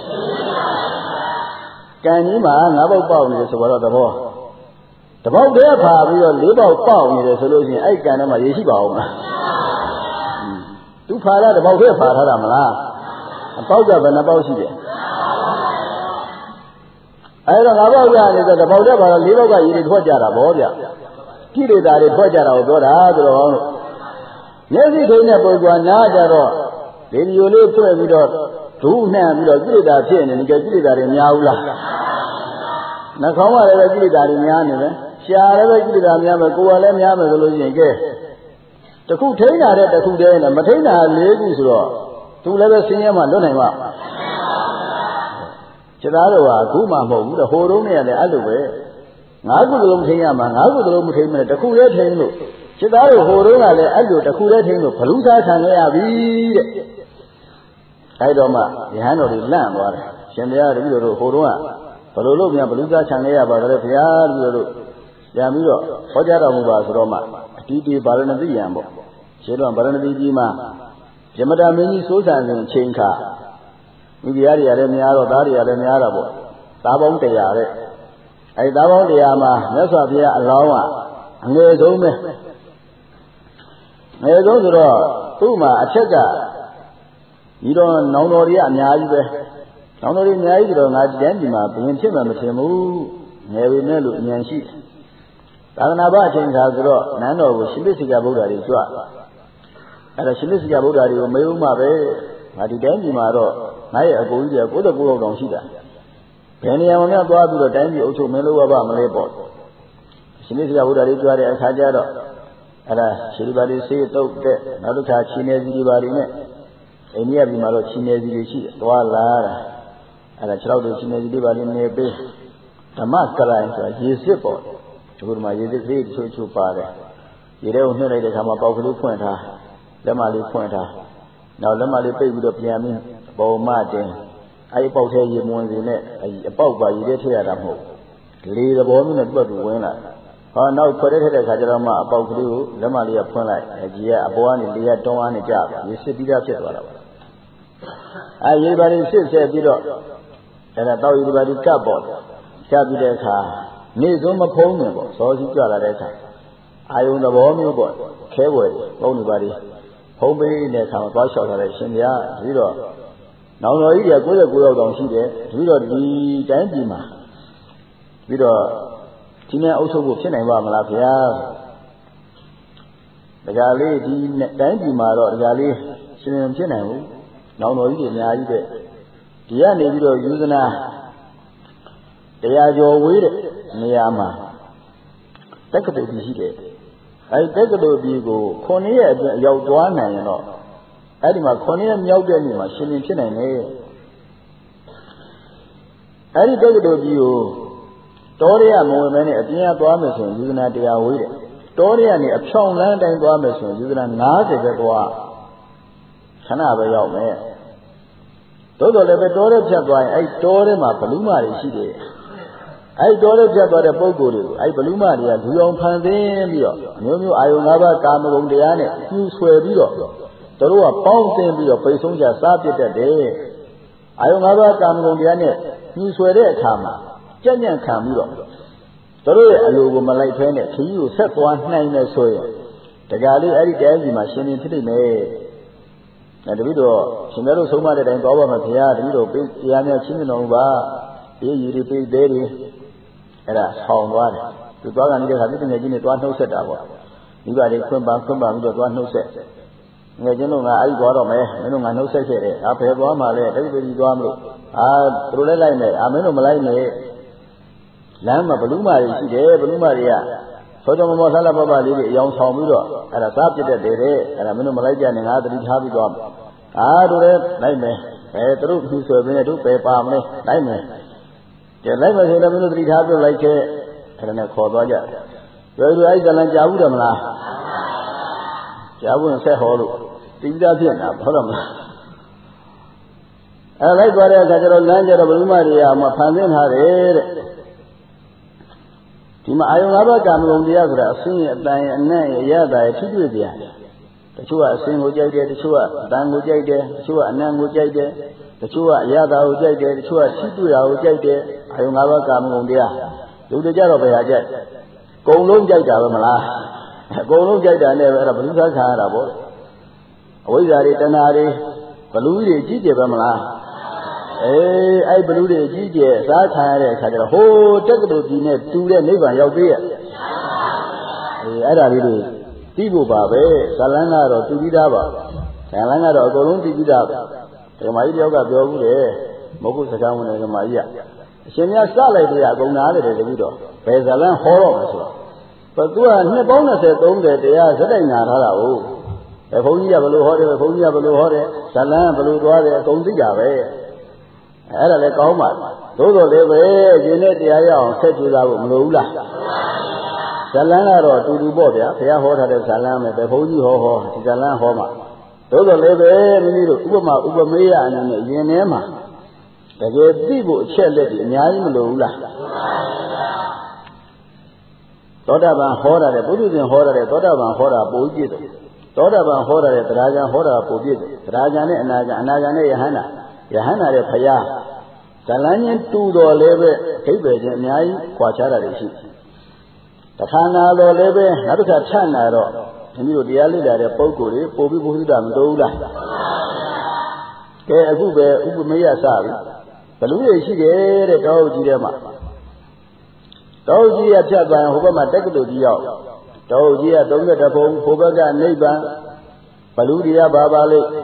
ကံကြီးမှာ၅ပေါက်ပေါက်နေတယ်ဆိုတော့သဘောတပေါက်တည်းဖာပြီးတော့၄ပေါက်ပေါက်နေတယ်ဆိုလို့ရှိရင်အဲ့ကံထဲမှာရေရှိပါအောင်မလားသူဖာတာတပေါက်တည်းဖာထားတာမလားအပေါက်ကဘယ်နှပေါက်ရှိတယ်အဲ့တော့၅ပေါက်ကနေဆိုတပေါက်တည်းဖာတော့၄ပေါက်ကရေတွေထွက်ကြတာဗောဗျကိလေသာတွေထွက်ကြတာကိုပြောတာဆိုတော့မျက်စိထိန်းတဲ့ပုဂ္ဂိုလ်ကနားကြတော့ရေဒီယိုလေးဖွင့်ပြီးတော့ဒုနှံပြီးတော့ကိလေသာဖြစ်နေတယ်ကိလေသာတွေများဘူးလားနှာခေါင်းကလည်းပဲကိလေသာတွေများနေတယ်ရှားလည်းပဲကိလေသာများမယ်ကိုယ်ကလည်းများမယ်ဆိုလို့ရှိရင်ကဲတခုထိန်းတာတဲ့တခုတည်းနဲ့မထိန်းတာ၄ခုဆိုတော့သူလည်းပဲဆင်းရဲမှလွတ်နိုင်မှာခြေသားတော်ကအခုမှမဟုတ်ဘူးတဲ့ဟိုတုန်းနဲ့လည်းအဲ့လိုပဲ၅ခုလုံးထိန်းရမှာ၅ခုလုံးမထိန်းမယ်တခုတည်းထိန်းလို့ခြေသားတော်ဟိုတုန်းကလည်းအဲ့လိုတခုတည်းထိန်းလို့ဘလူစားခံရပြီတဲ့အဲ့တော့မှယဟန်တော်တွေလန့်သွားတယ်ရှင်ဘုရားတပည့်တော်တို့ဟိုတုန်းကဘယ်လိုလုပ်ပြန်ဘလူစားခံရပါလဲဘုရားတပည့်တော်တို့ပြန်ပြီးတော့ဟောကြားတော်မူပါဆိုတော့မှအတီးတီးဗာရဏသီယံပေါ့ရှင်းတော့ဗာရဏသီကြီးမှာပြမတာမင်းကြီးစိုးစံစဉ်ချိန်ခါမိဖုရားတွေကလည်းများတော့သားတွေကလည်းများတာပေါ့သားပေါင်း100တဲ့အဲဒီသားပေါင်း100မှာမြတ်စွာဘုရားအလောင်းကအငယ်ဆုံးပဲငယ်ဆုံးဆိုတော့သူ့မှာအချက်ကဒီတော့နောင်တော်တွေကအများကြီးပဲနောင်တော်တွေအများကြီးဆိုတော့ငါတန်းဒီမှာဘယင်ဖြစ်မှမထင်ဘူးငယ်ပေမဲ့လို့အဉာဏ်ရှိသာသနာ့ဘအချိန်ခါဆိုတော့နန်းတော်ကိုရှင်ပိစိကဗုဒ္ဓတွေကြွအဲ့ဒါရှင်ပိစိကဗုဒ္ဓတွေကိုမေးဦးမှာပဲငါဒီတိုင်းပြည်မှာတော့ငါရဲ့အကိုကြီးတွေက99လောက်တောင်ရှိတာဘယ်နေရာမှာများသွားပြီးတော့တိုင်းပြည်အုပ်ချုပ်မင်းလို့ဘာမလဲပေါ့ရှင်ပိစိကဗုဒ္ဓတွေကြွတဲ့အခါကျတော့အဲ့ဒါရှေးပါလေးဆေးတုတ်တဲ့နောက်တစ်ခါခြေနေစီတွေပါတွေနဲ့အိန္ဒိယပြည်မှာတော့ခြေနေစီတွေရှိတယ်သွားလာတာအဲ့ဒါ6လောက်တွေခြေနေစီတွေပါတွေနေပေးဓမ္မကရိုင်းဆိုတာရေစစ်ပေါ့ဒီလိုမှရေစစ်ကလေးချိုးပါတယ်ရေထဲကိုနှိမ့်လိုက်တဲ့အခါမှာပေါက်ကလေးဖွင့်ထားလက်မလေးဖွင့်ထားနောက်လက်မလေးပိတ်ပြီးတော့ပြန်ပြီးပုံမတင်အဲဒီပေါက်ထဲရေမဝင်စေနဲ့အပေါက်ပါရေထဲထည့်ရတာမဟုတ်လေသဘောမျိုးနဲ့တွက်တူဝင်လာဟောနောက်ခွဲတဲ့ခါကျတော့မှအပေါက်ကလေးကိုလက်မလေးကဖွင့်လိုက်ကြီးကအပေါ်ကနေလေကတွန်းအားနဲ့ကျပါရေစစ်ပြီးသားဖြစ်သွားတာပါရေပါလေးစစ်ဆက်ပြီးတော့အဲ့ဒါတောက်ရေပါလေးကပ်ပေါ့ကျပြီးတဲ့အခါနေစုံမဖုံးနေပေါ့စောစီကြလာတဲ့အခါအာယုံသဘောမျိုးပေါ့ခဲွယ်ပုံနေပါလိဖုံးပေးတဲ့အခါမှာသွားလျှောက်ထားတဲ့ရှင်ဘုရားပြီးတော့နောင်တော်ကြီးတွေက99ရောက်တောင်ရှိတယ်ပြီးတော့ဒီတိုင်းပြည်မှာပြီးတော့ဒီနေ့အုပ်ချုပ်ဖို့ဖြစ်နိုင်ပါမလားဘုရားဒါကြလေးဒီတိုင်းပြည်မှာတော့ဒါကြလေးရှင်မဖြစ်နိုင်ဘူးနောင်တော်ကြီးတွေအများကြီးပဲဒီကနေပြီးတော့ယူဇနာတရားကျော်ဝေးတဲ့နေရာမှာတက္ကသိုလ်ကြီးရှိတယ်အဲဒီတက္ကသိုလ်ကြီးကို9ရက်အတွင်းရောက်သွားနိုင်ရင်တော့အဲ့ဒီမှာ9ရက်မြောက်တဲ့နေ့မှာရှင်လင်းဖြစ်နိုင်တယ်အဲ့ဒီတက္ကသိုလ်ကြီးကိုတောရဲမဝင်မဲနဲ့အပြင်ကသွားမယ်ဆိုရင်ယူဇနာတရားဝေးတယ်တောရဲကနေအဖြောင်းလန်းတိုင်းသွားမယ်ဆိုရင်ယူဇနာ90ပဲသွားခဏပဲရောက်မယ်သို့တော်လည်းပဲတောရဲဖြတ်သွားရင်အဲ့တောရဲမှာဘလူးမာတွေရှိတယ်အဲ့တော်လေးပြတ်သွားတဲ့ပုဂ္ဂိုလ်တွေကိုအဲ့ဘလူမတွေကလူအောင်ဖန်ဆင်းပြီးတော့အမျိုးမျိုးအာယုံ၅ပါးကာမဂုဏ်တရားနဲ့ကျူးဆွဲပြီးတော့တို့ကပေါင်းသင်းပြီးတော့ပိတ်ဆုံးကြစားပြစ်တတ်တယ်အာယုံ၅ပါးကာမဂုဏ်တရားနဲ့ကျူးဆွဲတဲ့အခါမှာကြံ့ကြံ့ခံပြီးတော့တို့ရဲ့အလိုကိုမလိုက်ဖဲနဲ့ခကြီးကိုဆက်သွားနိုင်မယ်ဆိုရင်တကယ်လေးအဲ့ဒီတရားစီမှာရှင်နေဖြစ်နေမယ်တပည့်တော်ရှင်များတို့ဆုံးမတဲ့တိုင်သွားပါမယ်ခင်ဗျာတပည့်တော်ပေးတရားများချင်းမြင်တော်မူပါအေးရည်တွေပေးသေးတယ်အဲ့ဒါဆောင်းသွားတယ်သူသွားကနေတဲ့ခါသူငယ်ချင်းတွေသွားနှုတ်ဆက်တာပေါ့မိဘတွေခွင့်ပန်းပြီးတော့သွားနှုတ်ဆက်ငယ်ချင်းတို့ကအဲ့ဒီသွားတော့မယ်မင်းတို့ကနှုတ်ဆက်ခဲ့တယ်ဘယ်သွားမှလဲတပည့်ကြီးသွားမလို့သူတို့လည်းလိုက်မယ်မင်းတို့မလိုက်နဲ့လမ်းမှာဘလူးမာတွေရှိတယ်ဘလူးမာတွေကသောတော်မောဆလာပပလေးတွေအယောင်ဆောင်ပြီးတော့အဲ့ဒါစားပြတဲ့တဲ့အဲ့ဒါမင်းတို့မလိုက်ကြနဲ့ငါသတိထားပြီးသွားတို့လည်းလိုက်မယ်သူတို့ဖြူဆွဲပေးနေတို့ပဲပါမလဲလိုက်မယ်ကျလိုက်မယ်ဆိုရင်လည်းမင်းတို့သတိထားပြလိုက်ခဲ့အဲ့ဒါနဲ့ခေါ်သွားကြတယ်တို့အဲ့ဇလံကြားဘူးတယ်မလားကြားဘူးရင်ဆက်ဟောလို့တိကျဖြစ်နေတာဟုတ်တယ်မလားလိုက်သွားတဲ့အခါကျတော့လမ်းကြတော့ဘုရုမတွေကမှဖန်ဆင်းထားတယ်တဲ့ဒီမှာအာယုံ၅ပါးကာမဂုဏ်တရားဆိုတာအစင်းရဲ့အတန်ရဲ့အနံ့ရဲ့အရသာရဲ့ထိတွေ့တရားတချို့ကအစင်းကိုကြိုက်တယ်တချို့ကအတန်ကိုကြိုက်တယ်တချို့ကအနံ့ကိုကြိုက်တယ်တချို့ကအရသာကိုကြိုက်တယ်တချို့ကထိတွေ့တာကိုကြိုက်တယ်အာယုံ၅ပါးကာမဂုဏ်တရားလူတွေကြတော့ဘယ်ဟာကြိုက်ကုံလုံးကြိုက်တာပဲမလားအကုန်လုံးကြိုက်တာနဲ့ပဲအဲ့ဒါဘလူသားခံရတာပေါ့အဝိဇ္ဇာတွေတဏှာတွေဘလူတွေကြီးကျယ်ပဲမလားအဲ့ဘလူတွေကြီးကျယ်စားခံရတဲ့အခါကျတော့ဟိုးတက္ကသိုလ်ကြီးနဲ့တူတဲ့နိဗ္ဗာန်ရောက်သေးရဲ့အဲ့ဒါလေးတွေသိဖို့ပါပဲဇလန်းကတော့သိပြီးသားပါဇလန်းကတော့အကုန်လုံးသိပြီးသားပါဓမ္မကြီးတယောက်ကပြောဘူးတယ်မဟုတ်စကားဝင်တယ်ဓမ္မကြီးကအရှင်မြတ်စလိုက်တယ်အကုန်နားတယ်တပည့်တော်ဘယ်ဇလန်းဟောတော့မဆိုသူကနှစ်ပေါင်း20 30တရားဇက်တိုင်နာထားတာဟုတ်ဘုန်းကြီးကဘယ်လိုဟောတယ်ဘုန်းကြီးကဘယ်လိုဟောတယ်ဇလန်းဘယ်လိုသွားတယ်အကုန်သိတာပဲအဲ့ဒါလည်းကောင်းပါသို့တော်လည်းပဲရှင်နဲ့တရားရအောင်ဆက်ကြိုးစားဖို့မလိုဘူးလားဇလန်းကတော့အတူတူပေါ့ဗျာဘုရားဟောထားတဲ့ဇလန်းပဲဘုန်းကြီးဟောဒီဇလန်းဟောမှာသို့တော်လည်းပဲမိမိတို့ဥပမာဥပမေယအနေနဲ့ယင်ထဲမှာတကယ်သိဖို့အချက်လက်ကြီးအများကြီးမလိုဘူးလားသောတာပန်ဟောတာတဲ့ပုထုဇဉ်ဟောတာတဲ့သောတာပန်ဟောတာပိုပြည့်တယ်သောတာပန်ဟောတာတဲ့တရားကျန်ဟောတာပိုပြည့်တယ်တရားကျန်နဲ့အနာကျန်အနာကျန်နဲ့ယဟန္တာတဲ့ဖယားဇလန်းချင်းတူတော်လည်းပဲဒိဗ္ဗေချင်းအများကြီးခွာခြားတာတွေရှိတခါနာတော်လည်းပဲနောက်တစ်ခါထပ်နာတော့ဒီလိုတရားလေ့လာတဲ့ပုဂ္ဂိုလ်တွေပို့ပြီးဘုရားတာမတော်ဘူးလားကဲအခုပဲဥပမေယစပြီဘလူတွေရှိတယ်တဲ့တောဟုတ်ကြီးထဲမှာတောဟုတ်ကြီးရဖြတ်ပန်ဟိုဘက်မှာတက္ကသိုလ်ကြီးရောက်တောဟုတ်ကြီးက32ဘုံဟိုဘက်ကနိဗ္ဗာန်ဘလူတွေကဘာပါလိမ့်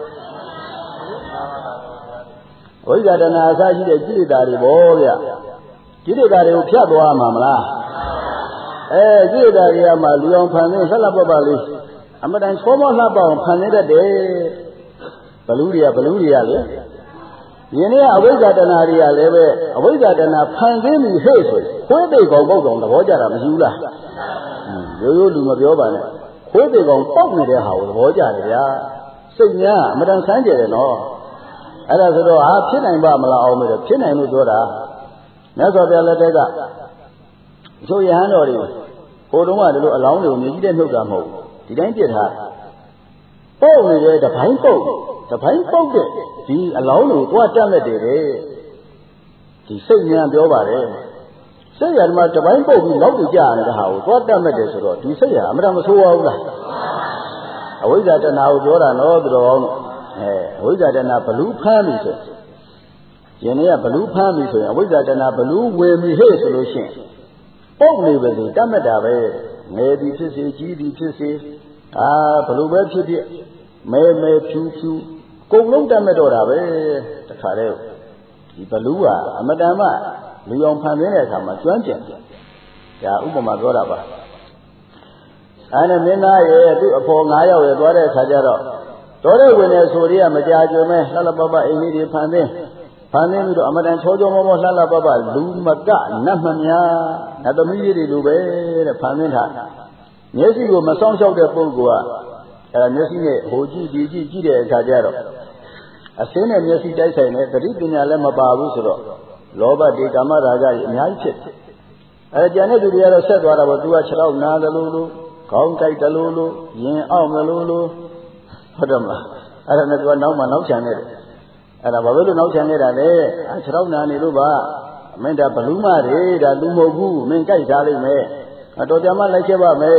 ဝိဇ္ဇာတဏှာအစရှိတဲ့ကိလေသာတွေပေါ့ဗျကိလေသာတွေကိုဖြတ်သွားမှာမလားကိလေသာတွေကမှလူအောင်ဖန်ဆင်းဆက်လက်ပတ်လေးအမတန်ချောမောလှပအောင်ဖန်ဆင်းတတ်တယ်ဘလူတွေကလေယင်းနေ့ကအဝိဇ္ဇာတဏှာတွေကလည်းပဲအဝိဇ္ဇာတဏှာဖန်ဆင်းပြီးဟဲ့ဆိုခွေးသိကောင်ပေါက်ကောင်သဘောကျတာမရှိဘူးလားရိုးရိုးလူမပြောပါနဲ့ခွေးသိကောင်ပေါက်နေတဲ့ဟာကိုသဘောကျတယ်ဗျာစိတ်များအမတန်ဆန်းကျယ်တယ်နော်အဲ့ဒါဆိုတော့ဖြစ်နိုင်ပါမလားအောင်မယ်ဖြစ်နိုင်လို့ပြောတာမြတ်စွာဘုရားလက်ထက်ကဆိုရဟန်းတော်တွေဟိုတုန်းကဒီလိုအလောင်းတွေကိုမြည်ကြီးတဲ့နှုတ်တာမဟုတ်ဘူးဒီတိုင်းပြစ်ထားပုတ်နေတယ်တပိုင်းပုတ်တဲ့ဒီအလောင်းတွေကိုတွားတက်မဲ့တယ်ဒီစိတ်ဉာဏ်ပြောပါတယ်စိတ်ရမှာတပိုင်းပုတ်ပြီးနောက်တကြနေတဲ့ဟာကိုတွားတက်မဲ့တယ်ဆိုတော့ဒီစိတ်ရအမှန်မဆိုးပါဘူးလားအဝိဇ္ဇာတဏှာကိုပြောတာနော်သူတော်ကောင်းအဝိဇ္ဇာတဏှာဘလူးဖမ်းပြီဆိုရင်နေ့ကဘလူးဖမ်းပြီဆိုရင်အဝိဇ္ဇာတဏှာဘလူးဝင်ပြီဟဲ့ဆိုလို့ရှိရင်ပုတ်နေပဲဆိုတတ်မှတ်တာပဲငယ်သည်ဖြစ်စေကြီးသည်ဖြစ်စေဘလူးပဲဖြစ်ဖြစ်မဲဖြူကုန်လုံးတတ်မှတ်တော့တာပဲတခါတည်းဒီဘလူးကအမတန်မှလူအောင်ဖန်ဆင်းတဲ့အခါမှာကျွမ်းကျင်တယ်ဒါဥပမာပြောတာပါအဲ့ဒါမင်းသားရဲ့သူ့အဖော်9ယောက်ရဲ့သွားတဲ့အခါကျတော့တော်တဲ့ဝင်နေဆိုတွေကမကြာကြုံမဲ့လှလှပပအိမ်လေးတွေဖန်ဆင်းပြီးတော့အမတန်ချောမောလှလှပပလူမကနတ်မများနတ်သမီးတွေလိုပဲတဲ့ဖန်ဆင်းထားမျက်စိကိုမဆောင်လျှောက်တဲ့ပုဂ္ဂိုလ်ကအဲ့ဒါမျက်စိနဲ့ဟိုကြည့်တဲ့အခါကျတော့အစင်းနဲ့မျက်စိတိုက်ဆိုင်နေသတိပညာလည်းမပါဘူးဆိုတော့လောဘဒေကာမရာဂကြီးအများကြီးဖြစ်အဲ့ကျန်တဲ့သူတွေကတော့ဆက်သွားတာပေါ့သူကခြေထောက်နားတယ်လို့ခေါင်းကြိုက်တယ်လို့ရင်အောင့်တယ်လို့ဟုတ်တယ်မလားအဲ့ဒါနဲ့သူကနောက်ချန်နေတယ်အဲ့ဒါဘာလို့နောက်ချန်နေတာလဲခြေထောက်နာနေလို့ပါမင်းဒါဘလူးမတွေဒါသူမဟုတ်ဘူးမင်းကြိုက်ထားလိမ့်မယ်တော်ကြမှာလိုက်ချက်ပါမယ်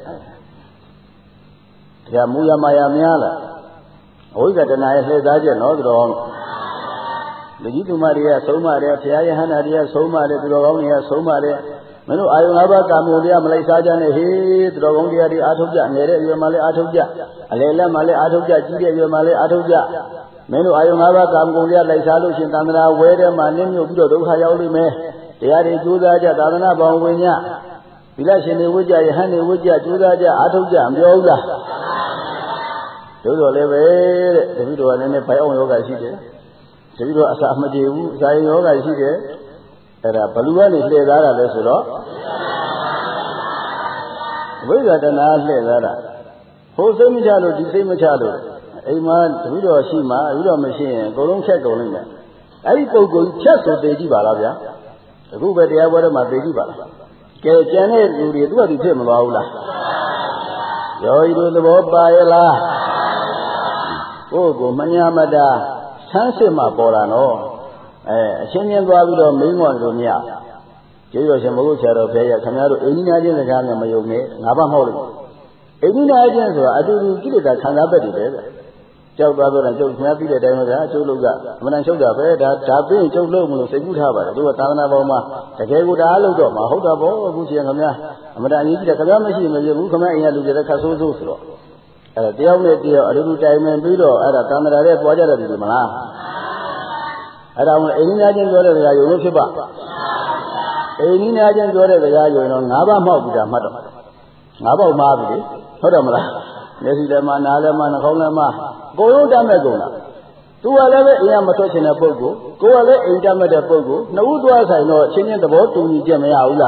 တရားမူရမာယာများလားအဝိဇ္ဇာတဏှာရဲ့လှည့်စားချက်နော်သူတော်လူကြီးသူမတွေကဆုံးမတယ်ဘုရားယဟန္တာတွေကဆုံးမတယ်သူတော်ကောင်းတွေကဆုံးမတယ်မင်းတို့အာယုံ၅ပါးကာမဂုဏ်တရားမလိုက်စားကြနဲ့ဟေးသူတော်ကောင်းတရားတွေအားထုတ်ကြငယ်တဲ့အရွယ်မှာလည်းအားထုတ်ကြအလယ်လက်မှာလည်းအားထုတ်ကြကြီးတဲ့အရွယ်မှာလည်းအားထုတ်ကြမင်းတို့အာယုံ၅ပါးကာမဂုဏ်တရားလိုက်စားလို့ရှင်သန္တရာဝဲထဲမှာနင်းမြုပ်ပြီးတော့ဒုက္ခရောက်လိမ့်မယ်တရားတွေကြိုးစားကြသာသနာ့ဘောင်ဝင်ညသီလရှင်တွေဝိကြယဟန်တွေဝိကြကြိုးစားကြအားထုတ်ကြမပြောဘူးလားတို့တော်လည်းပဲတဲ့တပည့်တော်ကလည်းဘိုင်အောင်ယောဂရှိတယ်တပည့်တော်အစာမပြေဘူးအစာယောဂရှိတယ်အဲ့ဒါဘလူကနေလှည့်သားတာလဲဆိုတော့ဝိဇ္ဇာတဏှာလှည့်သားတာဟိုစိတ်မချလို့ဒီစိတ်မချလို့အိမ်မှာတပည့်တော်ရှိမှတပည့်တော်မရှိရင်အကုန်လုံးချက်ကုန်လိမ့်မယ် ấy bầu cùi chết rồi để chi bà la vậy cũng về để qua đó mà để chi bà cái chuyện này dù đi tôi đi thêm mà vào là rồi tôi bảo bà là ô cô mình nhà mà đã sáng sớm mà bỏ ra nó xin nhân qua bây giờ mấy ngọn rồi nhỉ chỉ rồi xem một cái rồi bây giờ tham gia rồi ý nhà trên là cái mà dùng này ngã ba màu rồi ý nhà trên rồi ở đây cái là tham gia bên đấy châu ba bên là châu nhà bên đây mà ra châu lúc đó mình đang châu đó về đã bên châu lúc mình sẽ cút tháo vậy tôi tao na bao mà cái cút đá lúc đó mà hốt đó bố cút chuyện không nha mình đang nghĩ cái đó mới chỉ mà giờ cút không ai nhà lúc đó khá sốt sốt rồi tiêu này tiêu ở đây trai mình biết rồi ở đó tao na đây bỏ ra được gì mà la ở đâu ý nhà trên rồi là dùng cái ba ý nhà trên rồi là dùng nó ngã ba màu bây giờ mất rồi ngã bao ma bị đi hết rồi mà la nếu như mà nã mà nó không làm mà cô yêu đam mê cô nào tu ở đây ý mà tôi xin là bố cô ở đây ý đam mê là bố nếu tu sai nó xin nhân đó tu như thế mà ao là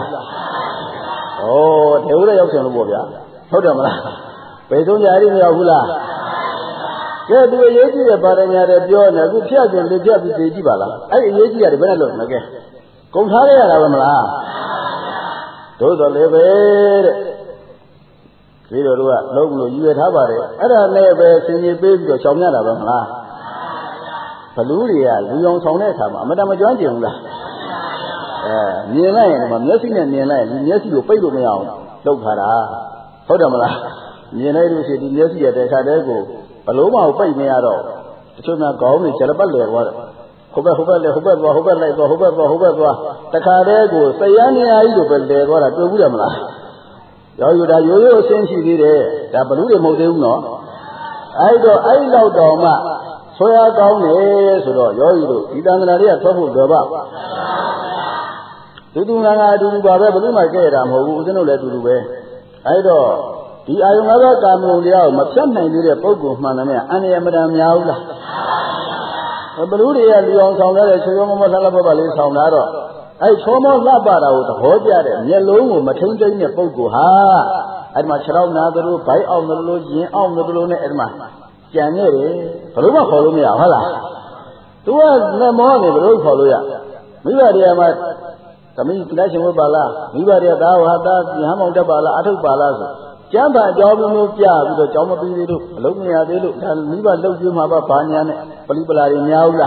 theo đó yêu xin là bố vậy hết rồi mà la bây giờ nhà đi mà ao là cái tu ấy gì là bà nhà đểပြောnày cứ theo chuyện để theo bị gì bà la ấy ấy gì là bên nào nó cái công thái đấy là mà la tôi đó lấy về vì rồi đúng không? Lúc người yêu tháo vào đấy, ở đây này về sinh nhật bây giờ sống nhà là bằng là, phải lú đi à, lú yong sống này thà mà đâm mà chán chịu là, nhìn này mà nhớ sinh nhật nhìn này, nhớ sinh nhật bây giờ mới ao, đâu phải là, thôi đâm là, nhìn này đôi khi nhớ sinh nhật để khai đấy cô, phải lú mà bây mới ao đâu, cho nên có người chơi bắt lẻ qua, hộp bát, ta khai đấy cô, say ăn này ai cũng phải lẻ qua là tôi cũng đâm là. Rồi đã vô sinh sĩ đi đấy, đã bận được một điều nữa. Ai đâu đâu mà, soi cao này, rồi rồi đi đang là đi à, thôi được ba. Tụi ngang tụi bà bé bận mà cái làm hậu vụ cho nó lại tụi bé. Ai đó, đi ai cũng nói cảm ơn điều mà xem này đi để bốc của mà nè, anh em làm nhau là. Bận đi à, đi ông xong rồi, chơi mà sao lại bảo lên xong đó. Ai cho mà lá bà đâu, ta hỏi ra đấy, nhà lúa mà thằng trai nhà bốc của ha, anh mà chào na đó, bảy ông đó, chín ông đó này anh mà, chán nghe đấy, rồi mà khó luôn nhở hả là, tôi nói món này rồi khó luôn à, mấy bà đi mà, kami kita semua bala, mấy bà đi tao hả ta, nhà mong cho bala, ăn bala rồi, chán bà cho mình mua chả, bây giờ cho mà đi được, lúc này đi được, mấy bà lâu chưa mà bà nhà này, bali bala đi nhau là,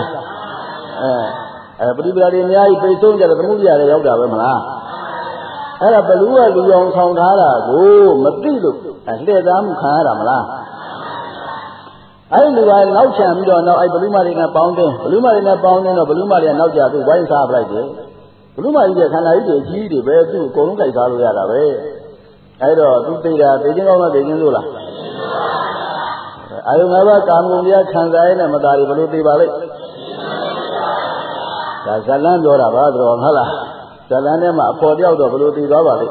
bali bala đi nhau, bây giờ chúng ta đã mua gì rồi, đâu màအဲ့ဒါဘလူးကလူအောင်ဆောင်ထားတာကိုမသိလို့လှည့်သားမှုခံရတာမလားအဲ့လူကနောက်ချန်ပြီးတော့နောက်အဲ့ဘလူးမလေးနဲ့ပေါင်းတယ်ဘလူးမလေးနဲ့ပေါင်းတယ်တော့ဘလူးမလေးကနောက်ကျသူဝိုင်းစားပလိုက်တယ်ဘလူးမကြီးရဲ့ခန္ဓာကြီးတွေကြီးတွေပဲသူ့အကုန်လုံးကြိုက်စားလို့ရတာပဲအဲ့တော့သူသိတာသိချင်းကောင်းလားသိချင်းလို့လားအာယုံ၅ပါးကာမဂုဏ်တရားခံစားရတဲ့မသားတွေဘလို့သိပါလိမ့်ဒါဇလန်းပြောတာပါဆိုတော့ဟုတ်လားဇလန်းထဲမှာအဖော်တယောက်တော့ဘယ်လိုသိသွားပါလိမ့်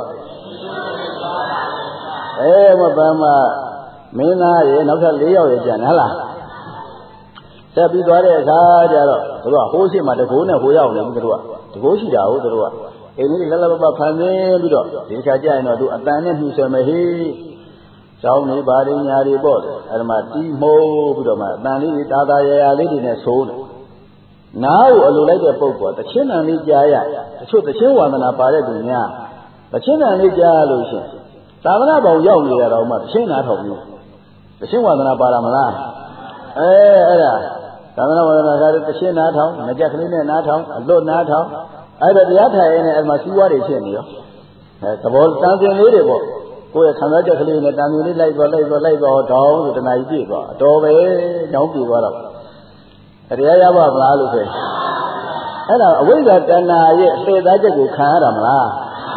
မပန်းမမင်းသားရေနောက်ထပ်၄ယောက်ရေကျန်ဟလားဆက်ပြီးသွားတဲ့အခါကျတော့သူတို့ကဟိုးရှိမှတကိုးနဲ့ဟိုရောက်နေပြီသူတို့ကတကိုးရှိတာဟုတ်သူတို့ကအိမ်လေးလက်ပဖန်နေပြီးတော့ဒီခါကျရင်တော့သူအတန်နဲ့နှူဆွဲမယ်ဟေးကျောင်းနေပါရင်ညာတွေပေါ့အဲ့ဒါမှတီးမိုးပြီးတော့မှအတန်လေးတာတာရရလေးတွေနဲ့ဆိုးတယ်နားကိုအလိုလိုက်တဲ့ပုဂ္ဂိုလ်တချင်းတန်လေးကြားရတချို့တချင်းဝန္ဒနာပါတဲ့သူများတချင်းတန်လေးကြားလို့ရှိရင်သာသနာ့ဘောင်ရောက်နေရတော့မှတချင်းနားထောင်ပြီးတချင်းဝန္ဒနာပါတာမလားအဲ့ဒါသာသနာ့ဝန္ဒနာကတချင်းနားထောင်ငကြက်ကလေးနဲ့နားထောင်အလွတ်နားထောင်အဲ့ဒါတရားထိုင်ရင်းနဲ့အဲ့မှာစီးပွားတွေဖြစ်နေရောသဘောတန်စင်လေးတွေပေါ့ကိုယ့်ရဲ့ခံစားချက်ကလေးနဲ့တန်စင်လေးလိုက်သွားတောင်းဆိုတဏှာကြီးပြည့်သွားအတော်ပဲတောင်းပြသွားတော့တရားရပါမလားလို့ဆိုအဲ့ဒါအဝိဇ္ဇာတဏှာရဲ့လှည့်သားချက်ကိုခံရတာမလား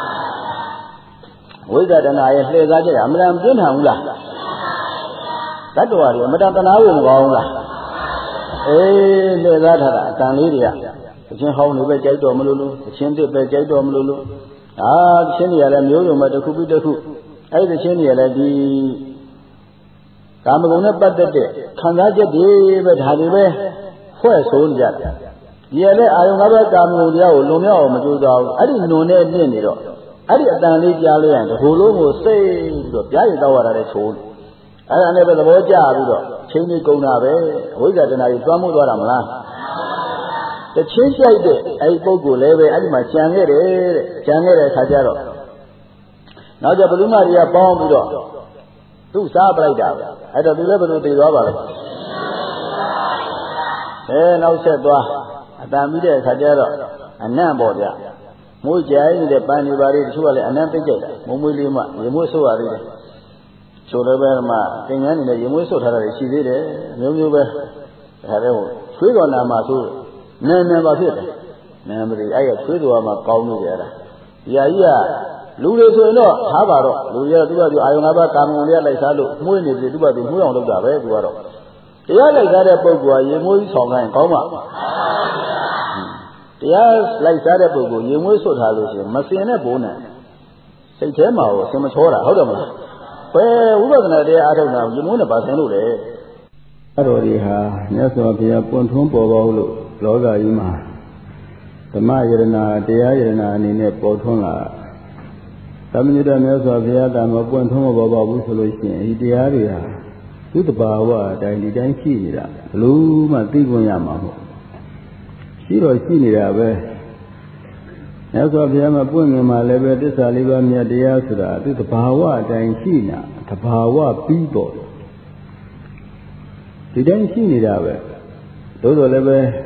ဝိဇ္ဇာတဏှာရဲ့လှည့်သားချက်ကအမှန်တန်ပြင်းထန်ဘူးလားတတ္တဝါတွေအမှန်တန်တဏှာကိုမကောင်းဘူးလားလှည့်သားထားတာအတန်လေးတွေကတချင်းဟောင်းနေပဲကြိုက်တော်မလို့လို့တချင်းတစ်ပဲကြိုက်တော်မလို့လို့တချင်းတွေကလည်းမျိုးစုံပဲတစ်ခုပြီးတစ်ခုအဲ့ဒီတချင်းတွေကလည်းဒီကာမဂုဏ်နဲ့ပတ်သက်တဲ့ခံစားချက်တွေပဲဒါတွေပဲဖွဲ့ဆိုးကြတာဒီလည်းအာယုံ၅ပါးကာမဂုဏ်တရားကိုလွန်မြောက်အောင်မကြိုးစားဘူးအဲ့ဒီနုံနဲ့ပြင့်နေတော့အဲ့ဒီအတန်လေးကြားလို့ရရင်ဒီလိုလုံးကိုစိတ်ပြီးတော့ကြားရတော့ရတာလည်းဆိုးတယ်အဲ့ဒါနဲ့ပဲသဘောကျပြီးတော့ချိန်ကြီးကုန်တာပဲအဝိဇ္ဇာတဏှာကြီးတွားမှုသွားတာမလား The change like that, I go level, I must Jangle, Sajaro. Now the Brumaria bomb two Sabrida. I don't deliver the robber. Now said, Adamide Sajaro, and Nambodia. Mujay, the Panibari, surely an amphitheater, Mumulima, Yamuso Arida. So the Verma, King and the Yamuso Harari, she did it, you had a twig on Amasu. Never hit. Never, I have three to my colony there. Yeah, Lulu, Havaro, Luya, I don't have a Camulia like Salu, Moon is the Muon of the Red. The other is that a book where you move song and coma. The others like that a book, you move so Halusi, Massina Bona. Say Tema or Simachora, hold on. Well, who was an idea? I don't know, you moon about anyway. I already have, yes, I'll Pontum Bolo. Loga Ima the Mayana, the Ayana, and in Potona. Some of them also appeared on a point home about solution. He area to the power that he didn't see it. Blue Matiguayama. She was seen it away. As of him, a point in my level, this Aliva near the Asura to the power that in China, the power people. He didn't see it away. Those are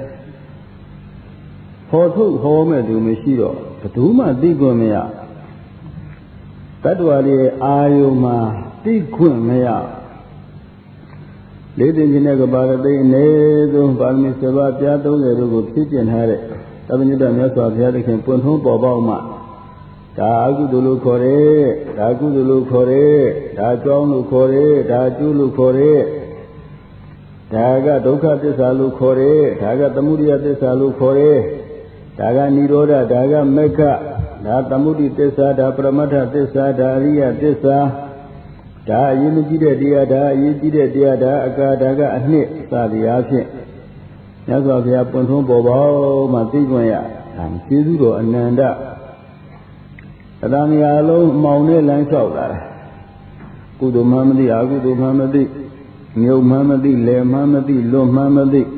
for two home to Meshiro, the Tuma Digomea. That was the Ayuma Digumea. Lady Ginega Barade, Nedo, Balmi Seva, Piato, the Rugo Kitchen Harry, Tabanida Mesa, the other can put home Bobama. Dagudulu Kore, Dagudulu Kore, Dajonu Kore, Dajulu Kore, Daga Doka Tesalu Kore, Daga Tamuria Tesalu Kore. Daga Niroda, Daga Mecca, Da Tamudi Tessa, Da Pramata Tessa, Da Ria Tessa, Da Yinjide Dia, Da Yijide Dia, Da Aga, Daga Ahni, Saviafi. Yazavia Pontum Bobo, Matiguaya, and Sizugo and Nanda. Adamialo, Maune Lanshola. Kudu Mamadi, Agudu Mamadi, New Mamadi, Le Mamadi, Lo Mamadi.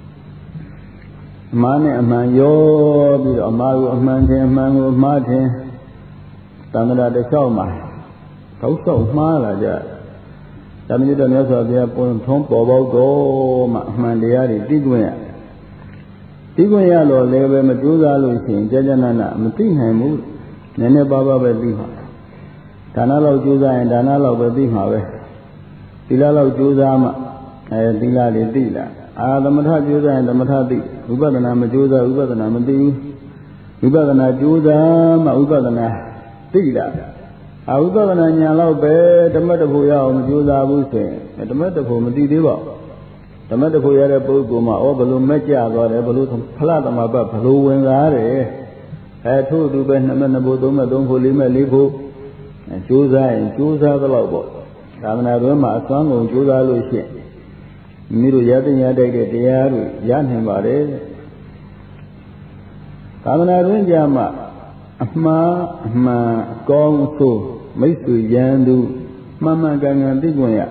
Mane Amanyo, Amaru Amantin, Manu Martin, Tamada de Soma, Kauso Malaja, Tamida Nessa, the Ponton Bobo, Mandiari, Tiguya. Tiguya, Leve, Majuda, Lucy, Jajanana, Matinhamu, Nene Baba Bediha, Tanalo Juda and Danalo Bediha, Tilalo Judama, Dila Dila. The Matha Juda and the Matadi, Ubadana Majuda, Ubadana Madi, Ubadana Juda, Ubadana Tila. Ubadana Yalo Bed, the Metapuya, Majuda Buse, the Metapu Madidiva, the Metapuya Buguma, Obalu Mecha, or Evolution Platama, Palu and Lare, had two to Benamabuduma, Dumulima Libu, and Juda the Lobo. Ramanaruma, son of Juda Lucy. Miru Yadin Yadek, Diaru, Yan Himare Kamanarun Yama, Ma Gong Su, Misu Yandu, Mama Gangan Diguya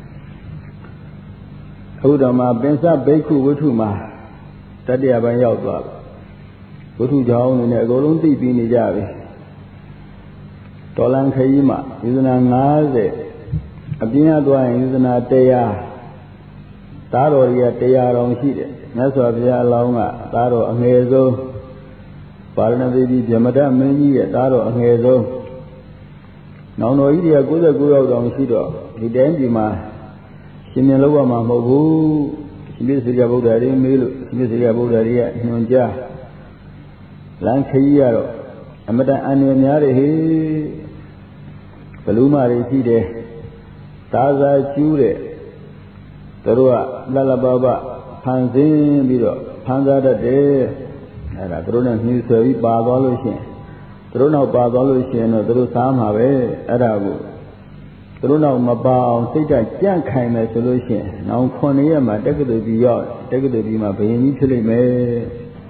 Udama Bensa Beku Wutuma, Tadia Bayao, Wutu Jaun in a Golun Deep in the Javi Tolan Kaima, Isana Naze, Abina Dwayne, Isana Tea. Taro Tea on Hide, Nasavia Longa, Taro Angezo, Paranavi Jamada Mini, Taro Angezo. Now no idea good a good out on Hido, Hidendima, Similova Mamogu, Simisia Bodari, Simisia Bodaria, Nunja, Lankayaro, Amada Anyari, Paluma Hide, Taza Chure. Tarua, Lala Baba, Panzin, Bido, Panzada de Trona News Service Bagolution, Trona Bagolution, or Tru Samave, Arabu, Trona Maba, Sita Jan kind of solution. Now Koniama, take it to be your, take it to be my baby, me.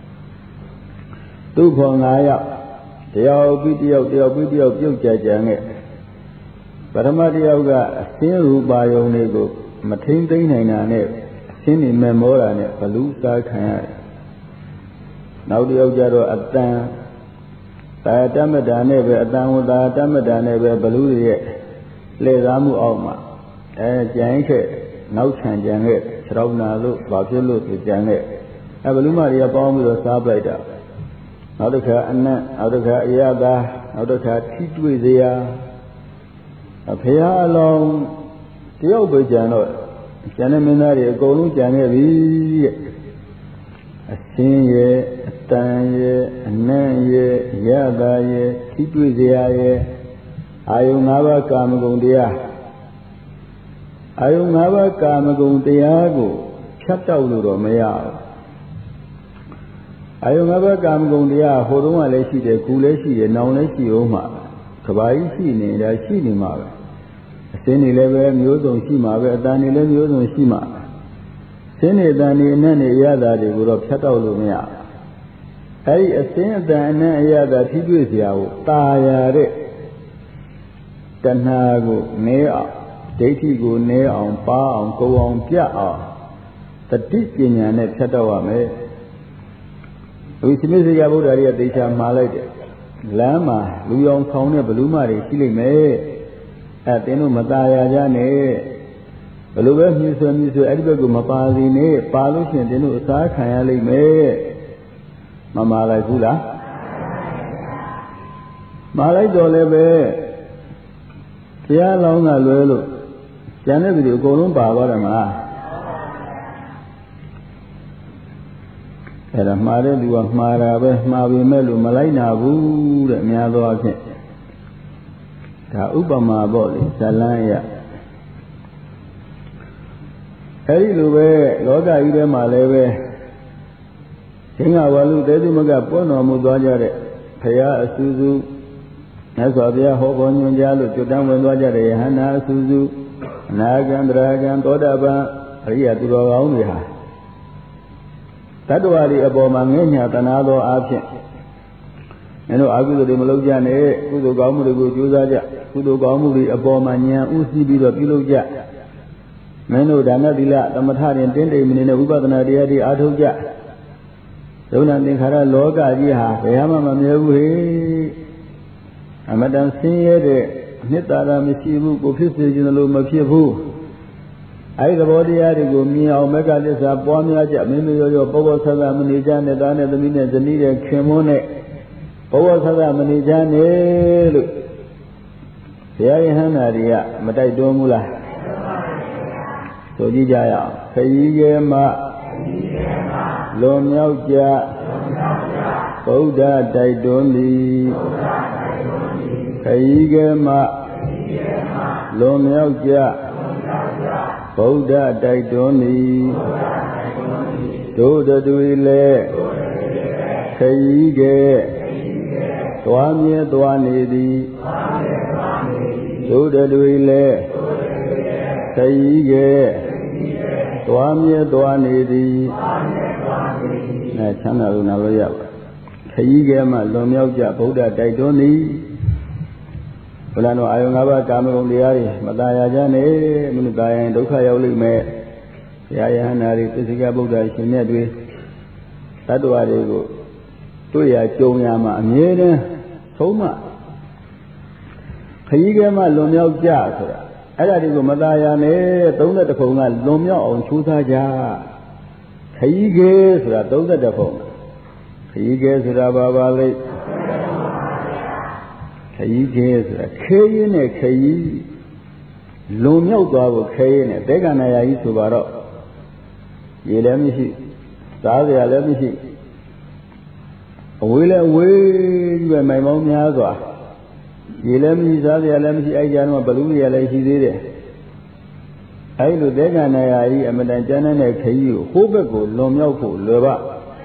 Tu Pongaya, the video, you judge it. But Amadia, still by your nego. Matin Dana, Sin in Memora, Palusa Kaya. နောက်တစ်ယောက်ကျတော့အတန်သာတမတာနဲ့ပဲအတန်ဝသာတမတာနဲ့ပဲဘလူတွေရဲ့လှည့်စားမှုအောက်မှာကြံခဲ့နောက်ခြံကြံခဲ့ခြေထောက်နာလို့ဘာဖြစ်လို့သူကြံခဲ့ဘလူမတွေကပေါင်းပြီးတော့စားပလိုက်တာနောက်တစ်ခါအနတ်နောက်တစ်ခါအရသာနောက်တစ်ခါထိတွေ့စရာဘုရားအလောင်းတယောက်ပဲကြံတော့ကျန်တဲ့မင်းသားတွေအကုန်လုံးကြံခဲ့ပြီရဲ့အစင်းရဲ့အတန်ရဲ့အနံ့ရဲ့ရတာရဲ့ထိတွေ့စရာရဲ့အာယုံ၅ပါးကာမဂုဏ်တရားအာယုံ၅ပါးကာမဂုဏ်တရားကိုဖြတ်တောက်လို့တော့မရဘူးအာယုံ၅ပါးကာမဂုဏ်တရားဟိုတုန်းကလည်းရှိတယ်ခုလည်းရှိတယ်နောင်လည်းရှိအောင်မှာကဘာကြီးရှိနေတာရှိနေမှာပဲအစင်းတွေလည်းပဲမျိုးစုံရှိမှာပဲအတန်တွေလည်းမျိုးစုံရှိမှာစင်းနေတန်တွေအနက်နေရတာတွေကိုတော့ဖြတ်တောက်လို့မရအဲဒီအစင်းအတန်အနက်အရတာထိတွေ့စရာကိုตาရတဲ့တဏှာကိုနည်းအောင်ဒိဋ္ဌိကိုနည်းအောင်ပါအောင်ကိုယ်အောင်ပြအောင်တတိပညာနဲ့ဖြတ်တောက်ရမယ်ဝိသမစ္ဆေကဗုဒ္ဓရဲ့သေချာမှားလိုက်တယ်လမ်းမှာလူရောင်ဆောင်တဲ့ဘလူမတွေရှိလိမ့်မယ်တင်းတို့မตายရကြနဲ့ဘလို့ပဲမြည်ဆွဲအဲ့ဒီဘက်ကိုမပါစေနဲ့ပါလို့ရှိရင်တင်းတို့အစားခံရလိမ့်မယ်မမှားလိုက်ဘူးလားမှားလိုက်တော့လည်းပဲဘုရားလောင်းကလွဲလို့ကျန်တဲ့သူတွေအကုန်လုံးပါသွားတယ်မလားအဲ့ဒါမှားတဲ့လူကမှားတာပဲမှားပေမဲ့လို့မလိုက်နာဘူးတဲ့အများသောအားဖြင့်ဒါဥပမာပေါ့လေဇလန်းရအဲ့ဒီလိုပဲလောကကြီးထဲမှာလည်းပဲသင်္ဃဝါလူတေသူမကပွင့်တော်မူသွားကြတဲ့ဘုရားအစူးစူးမြတ်စွာဘုရားဟောပေါ်ညွှန်ကြားလို့ကျွတ်တန်းဝင်သွားကြတဲ့ယဟန္တာအစူးစူးအနာဂံတရာဂံသောတာပန်အရိယသူတော်ကောင်းတွေဟာတတ္တဝါတွေအပေါ်မှာငဲ့ညာတနာသောအားဖြင့်မင်းတို့အကုသိုလ်တွေမလုပ်ကြနဲ့ကုသိုလ်ကောင်းမှုတွေကိုကြိုးစားကြကုသိုလ်ကောင်းမှုတွေအပေါ်မှာဉာဏ်ဥသိပြီးတော့ပြုလုပ်ကြမင်းတို့ဒါနသီလသမထရင်တင်းတိမ်မနေနဲ့ဝိပဿနာတရားတွေအားထုတ်ကြဒုက္ခသင်္ခါရလောကကြီးဟာဘယ်မှမမြဲဘူးဟေ့အမတန်ဆင်းရဲတဲ့အနှစ်သာရမရှိဘူးကိုဖြစ်စေခြင်းလို့မဖြစ်ဘူးအဲဒီသဘောတရားတွေကိုမြင်အောင်မက္ကသစ္စာပွားများကြမင်းတို့ရောဘောဘောဆဆမနေကြနဲ့သားနဲ့သမီးနဲ့ဇနီးနဲ့ခင်မွန်းနဲ့ဘောဘောဆဆမနေကြနဲ့လို့ဘုရားယဟန္တာတွေကမတိုက်တွန်းဘူးလားဆိုကြည့်ကြရအောင်ခရီးရဲမှလွန်မြောက်ကြဗုဒ္ဓတိုက်တွန်းသည်ခရီးရဲမှလွန်မြောက်ကြဗုဒ္ဓတိုက်တွန်းသည်တို့တွေလည်းခရီးရဲသွားမြဲသွားနေသည်တို့တွေလည်းခရီးရဲသွားမြဲသွားနေသည်ချမ်းသာလို့နာလို့ရပါခရီးရဲမှလွန်မြောက်ကြဗုဒ္ဓတိုက်တွန်းသည်ဘုရားတော်အာယုံ၅ပါးကာမဂုဏ်တရားတွေမตายရကြနဲ့မနုဿာယံဒုက္ခရောက်လိမ့်မယ်ဘုရားယဟန္တာတွေသစ္စိကဗုဒ္ဓရှင်မြတ်တွေတတ္တဝါတွေကိုတွေ့ရကြုံရမှာအမြဲတမ်းသုံးမှခရီးကဲမှလွန်မြောက်ကြဆိုတာအဲ့ဒါတွေကိုမตายရနဲ့31ခုကလွန်မြောက်အောင်ချိုးစားကြခရီးကဲဆိုတာ31ခုခရီးကဲဆိုတာဘာပါလဲခရီးခဲဆိုတာခဲရင်းနဲ့ခရီးလွန်မြောက်သွားဖို့ခဲရင်းနဲ့တေကနာယာကြီးဆိုပါတော့ရေလည်းမရှိစားစရာလည်းမရှိအဝေးလည်းအဝေးကြီးပဲမိုင်ပေါင်းများစွာရေလည်းမရှိစားစရာလည်းမရှိအဲ့ကြတော့ဘလူတွေလည်းရှိသေးတယ်အဲ့လိုတေကနာယာကြီးအမတန်ကျမ်းတဲ့ခရီးကိုဟိုးဘက်ကိုလွန်မြောက်ဖို့လွယ်ပါ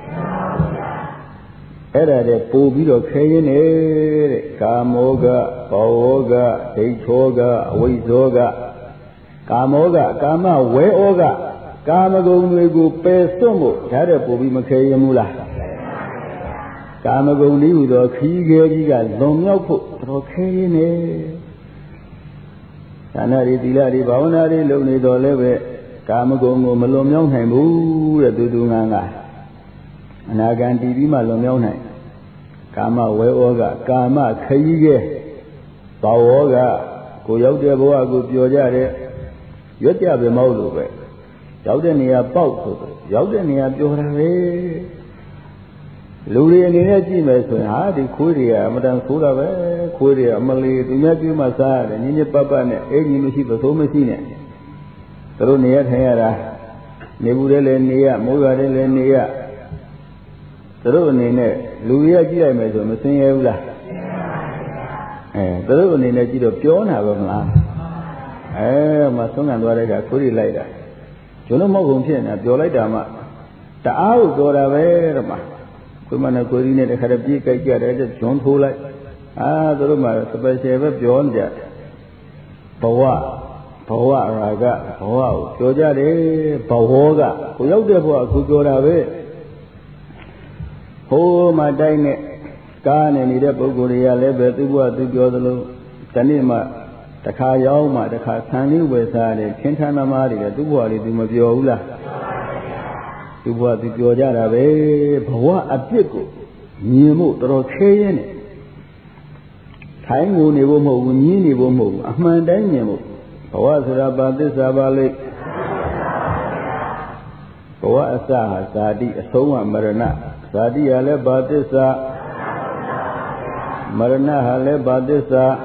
အဲ့ဒါတဲ့ပို့ပြီးတော့ခဲရင်းနေတဲ့ကာမောကဘောဝကဒိဋ္ဌောကအဝိဇ္ဇောကကာမောကကာမဝဲဩကကာမဂုဏ်တွေကိုပယ်စွန့်ဖို့ဒါတဲ့ပို့ပြီးမခဲရင်ဘူးလားကာမဂုဏ်ဤဟူသောခီးခဲကြီးကလွန်မြောက်ဖို့တော်ခဲရင်းနေဒါနရီသီလရီဘာဝနာရီလုပ်နေတော်လည်းပဲကာမဂုဏ်ကိုမလွန်မြောက်နိုင်ဘူးတဲ့သူငန်းက Anagan Dima Lomona Kama Weoga, Kama Kayige, Bawoga, Goyoga Boa, Guyojare, Yotia Bemolo, Yaudenia Bauko, Yaudenia Biore. Luri and energy medicine, Hardy, Korea, Madame Kura, Korea, Malay, Dumatu Masar, and Nina Papa, and Amy Musiba, so machine. Ronia Hera, Nebudel Nia, Mogadel Nia, Ronine, Luria Gia Mason, Missing Eula. The Ronine Gid of John Havana. Mason and Waraga, Kuri later. Jono Moguntian, Jolaidama. The Owl Dora Verma. Kumana Kurine had a big idea, John Hula. The Roma, Sebastian John Jet. Pawa, Raga, Pawa, Jojade, Pawoga, Kuyoga, Kugoda. Oh, my dine, Gan and Idapoguria, Leber, to Godalo, Tanima, the Kayoma, the Kasani, Wesade, Kentana Mari, the Duwali, Dumaviola. Was the Jojara, Pawa Apico, Nimu, Rocayan. Time Univomo, Univomo, Ahmandaniamo, Pawa Sabadis Abale, Pawa Asa, Sadi, Soma Marana, Sadi Ale Badisa, Marana Hale Badisa,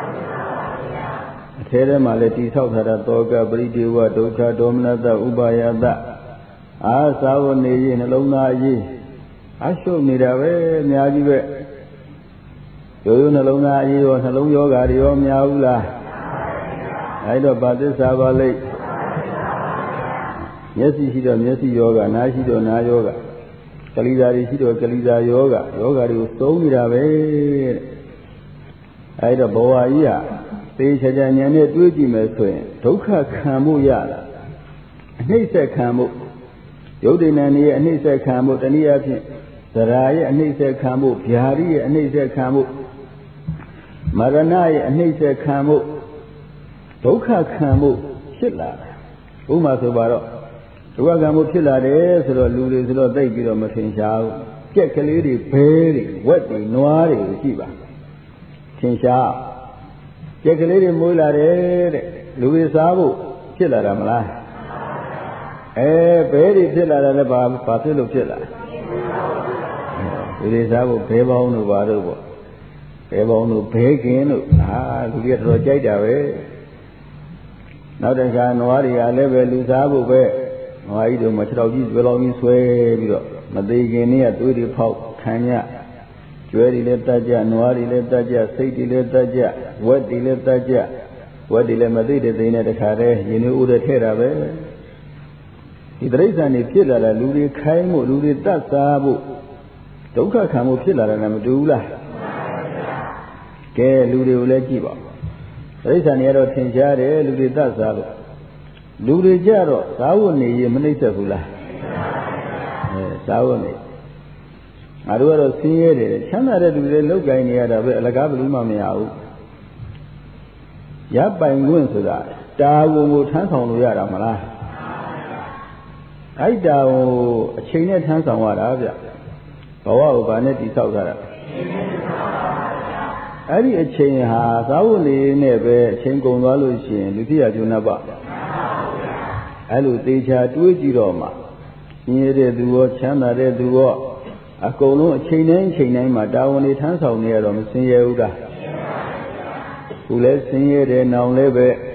Teremaleti South Haratoga, Bridiwa, Doka, Dominata, Ubayada. Saw Niji and Alona Yi. I show me the way, Miagibe. Yoyun Alona Yi or Halon Yoga, Yom Yaula. I don't about this Avale. Yes, he does, yes, yoga, Nashido, Na Yoga. Kalida Rishido, Kalida Yoga. Yoga, you saw me the way. I don't boa ya. Page and Yanet Duji Mesque. Toka Kamu Yala. He said Kamu. Yodinani and he said Kamu, and he had Sarai and he said Kamu, Piari and he said Kamu, Maranai and he said Kamu, Toka Kamu, Shilla, Uma Subaro, Tuagamu Shilla, so Lulu, so they give a machine shao, get a lady, peri, wetty, noari, Shiva, Chinsha, get a lady, Mula, Louis Abu, Shilla Ramala. Very Pilla and Bob, Patilo Pilla. It is our Pebon Vado. Pebon Pegin, to get Rojada. Now that I know I never lose Abu Bear. No, I do much of these belongings way. Madigania, Duty Pop, Kanya, Jury Letaja, Noari Letaja, Sati Letaja, what the Letaja, what the Lemadid in the Kare, you know the Terra. There is an Pilla, Ludi Kaimo, Ludi Tasabu, Doka Kamu Pilla and Amadula. Ke Ludi Ulekiba. There is an error Tinjare, Ludi Tasabu. Ludi Jaro, Sauni, Manisabula. Sauni. Aruero Siere, Chana Red Loga near Lagabu Mamiao. Yapa in Winsula, Dawu Tanton Yaramala. I doubt a chain at hands on what I've got. Oh, Banetti Saudara. I did a chain has only never chain going valuation, Lucia Junaba. I would teach her to a Giroma. Near the duo, Chana, the duo. A colo, a chain name, my down it hands on near them, Senora. Who let's sing it and now live.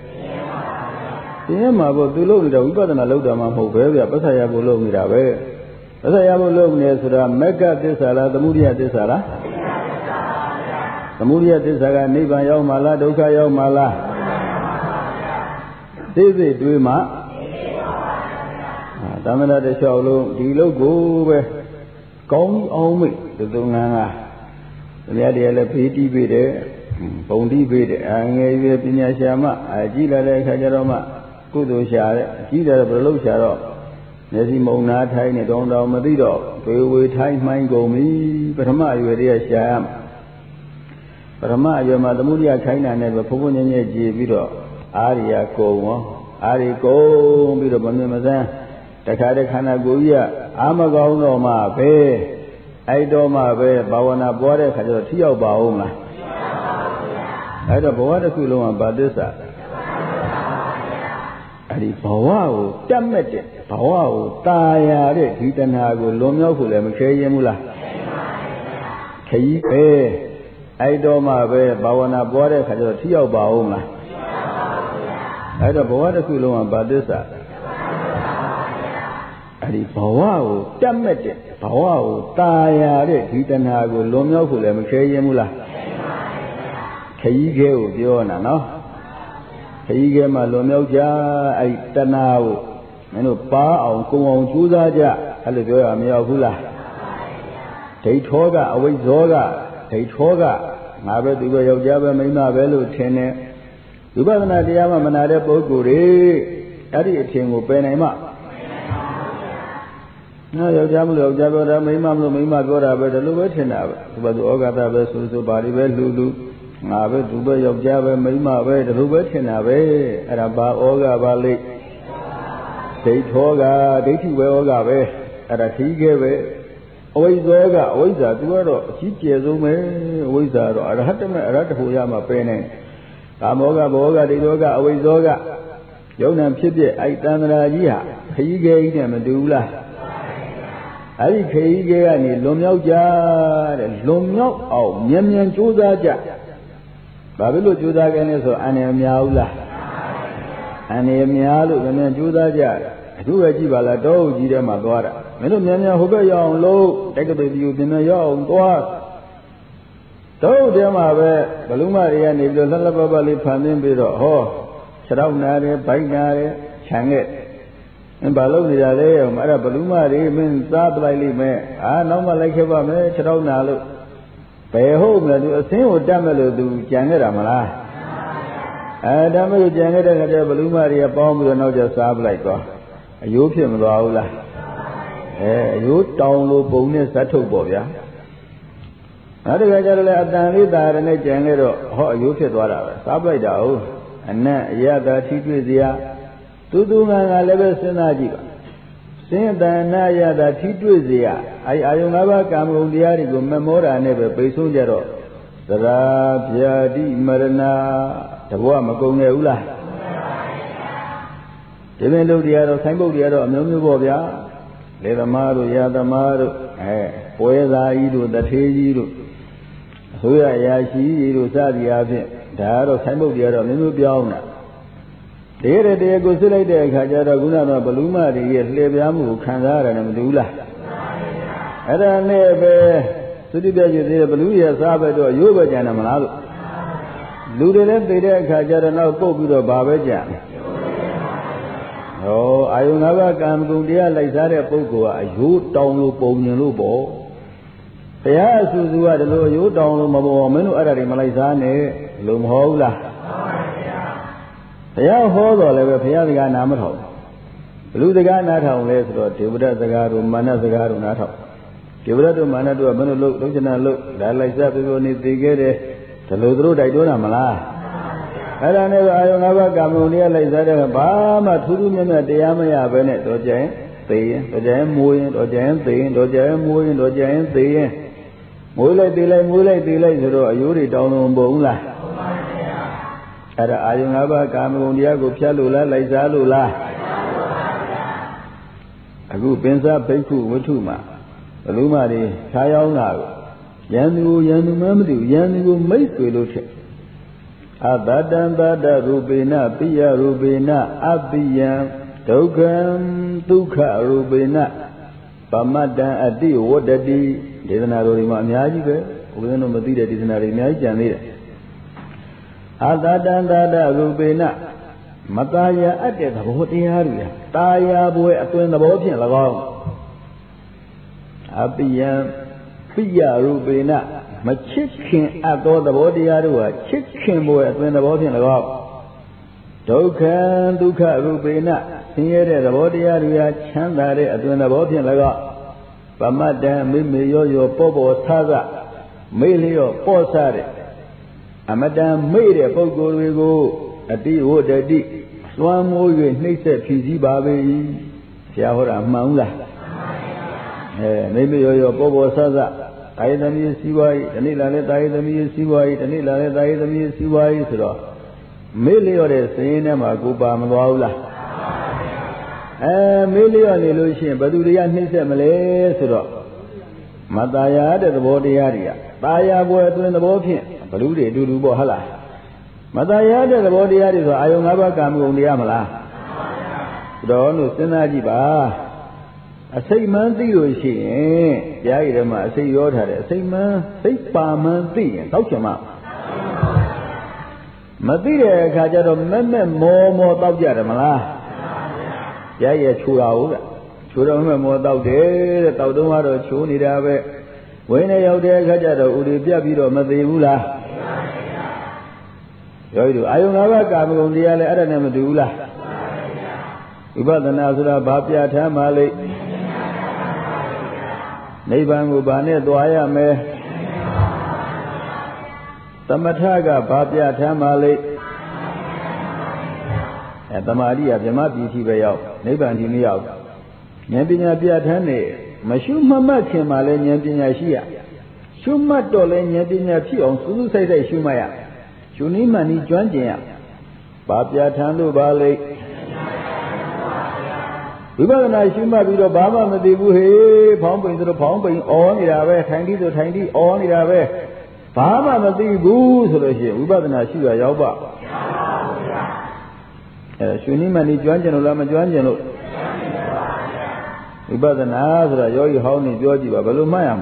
Yama do low the Uber and a load of Mamma, Pasaya will low me away. Pasaya will low me as the Mecca Desala, the Mudia Desala. The Mudia Desala, Niba Yomala, Doka Yomala. David Duima Damana de Sholo, Dilo go Gong Omi, the Dunga. The idea of Piti Bide, Bondi Bide, and Pinya Shama, Agila de Kajaroma. Kudu Share, Gida Below Sharo, Nesimona Tiny Don Madido, we time mine go me, but Ama, you are Sham. But Ama, your Madamudia China never put in a Givido, Aria Go, Ari Go, Bido Bonamazan, Takada Kana Goya, Amagon or ma be, I do ma be, Bawana Bore, Tio Baoma. I don't know what a cool one, but this. Adi Pawao, damn it, Pawao, Taya, Hitanago, Lomio, Mula. Kay, I do ma be, Bawana Bore, Tio Baoma. I don't know what a cool one, but this. Adi Pawao, damn it, Pawao, Taya, Hitanago, Lomio, Mula. Kay gave Diona, no? Kay gave my Lomioja, I Tanao, and a bar on Kumon Judaja, Hallelujah, Miahula. Take Toga, away Zoga, take Toga, Mabel Duga Java, Mima Velu, Tene, Dubana Diama Manada Boguri, Adi Tingo Benema. No, your Jamlo, Java, Mima Gora, but the Lubatina, but the Ogata Vesu, Bari Velu. Mabe Duba of Java Mima Way, the Rubatina Way, and about Oga Valley. State Hoga, Dati Oga Way, and a Tige Way. Always Oga, always a Duero, Chichiazume, always a Ratahuyama Pene. Amoga Boga, the Oga, always Oga. Yonam Chidi, Aitanra Yia, Tige Medula. I Tige and Lumioja, Lumio, oh, Mian Judaja. Babilu Judagan so Anemiaula Anemialu, and Judaja, do a Jibala do, Jida Magora. Menumania Hubayon low, take a baby you dinner yon, dwarf. So, dear Mabe, Balumari and the Lalabali Panim Bido, ho, Sharaunare, Bainare, Changet. And Balumari, Mara Balumari means Sabli me, ah, no Malakeva me, Sharaunalu. Pay home, a thing would damage to Jangamala. I damage Janetta and a Balumari, a bomb with another sab like that. A European Laula. You download bonus at Tobia. Other guys are like that and a Janetta, how you said whatever. Sab like that, and that he was there. To do my level Senajiba. Since then, I that he was there. I never come on the Arigo Memora never pay so jero. The Rabia di Marana, the Wamagonga Ula. Even though the other Sango the other Nomubia, Ledamaru Yadamaru, Poesa Idu, the Tejidu, Suya Yashi, Idu Sadi Avi, the other Sango the other Nomubiana. There they go to like the Kajara Guna Baluma, the Leviamu, Kandara and Dula. I don't never to the Baluya Sabado, Yuba Janamal. Ludel, the Kajara now go to the Babajan. Oh, I will never come to the Lazare Poco, a you down Pony Lubo. The ass who had a low you down Mamo, other Malazane, Lumhola. The young hold or level Piaga Namaho. Blue the guy not how less or Tibuda the Garu, Mana the Garu not how. Tibuda to Mana to a minute look, look, that like that people need to get it. The Ludro, I don't know, Mala. I don't never come on here like that. Bama, 2 minutes, the Yamaya Bennett, or Jane, the Jam Moon, or Jam Thing, or Jam Moon, or Jam Thing. Mule delay, Yuri down on Bola. I don't ever come on Diago Pialula, like Zalula. A good pensa, Peku, Watuma. Baluma, the Kayana. Yanu Mamdu, Yanu make we look at. Abadan Bada Rubina, Pia Rubina, Abiyan, Togan, Duka Rubina, Pamada Adi, what a D, didn't I remind you? We don't know the didn't I remind you. Abadan Bada Rubina, Mataya Adet, what the area, Taya boy at the body and Lago Abiyan, Pia Rubina. My chicken at all the body are chicken boy at when the body and the rock. Duka Rubina, senior the body area, Chandare at when the body and the rock. Pamada, Mimio, Popo, Taza, Melio, Posare. A madame made a Pogo Rigo, a D. Wood a D. Swan Moy, Nisa, PG Baby, Siahora Maula. maybe your Bobo Saza, Taidami Siwai, Tanila Taidami Siwai, Tanila Taidami Siwai, Sura. Million Sinema Guba Mawla. A million illusion, but do the Antisemale, Sura. Mataya, the body area. Taya was in the boat, but do they do Bohala? Mataya, the body area, I don't ever come on the Amala. Don't Sinajiba. A say man theory, Yairama, say your head, a say man, say Parman thee, and talk him up. Matia Kajado Meme more Taujaramala. Yaya Chura, Chura more Tau de, Taudumaro, Chunirabe. When I out there Kajado, Udipia Bido, Madiula. Yoidu, I don't ever come on the other name Dula. You got the Nazara Bapia Tamale. Neighbor Bane Dwaya me Tamataga Babia Tamale at the Maria, the Mapi Bayo, neighbor and me out. Nambina Biatane, Mashuma Makimale, Nambina Shia, Shumatole, Nambina Pion, Sulu say Shumaya, Shunimani Joanjia, Babia Tandu Bale. We got a nice Shuma with Obama and the Buhe, pumping to the pumping, on it away, tiny to tiny, on it away. Pama and the Boo, so we got a nice Shua Yauba. Shunimani Joanjano, Lama Joanjano. We got an Azra, Joy Honey, Georgie, Babalumayam.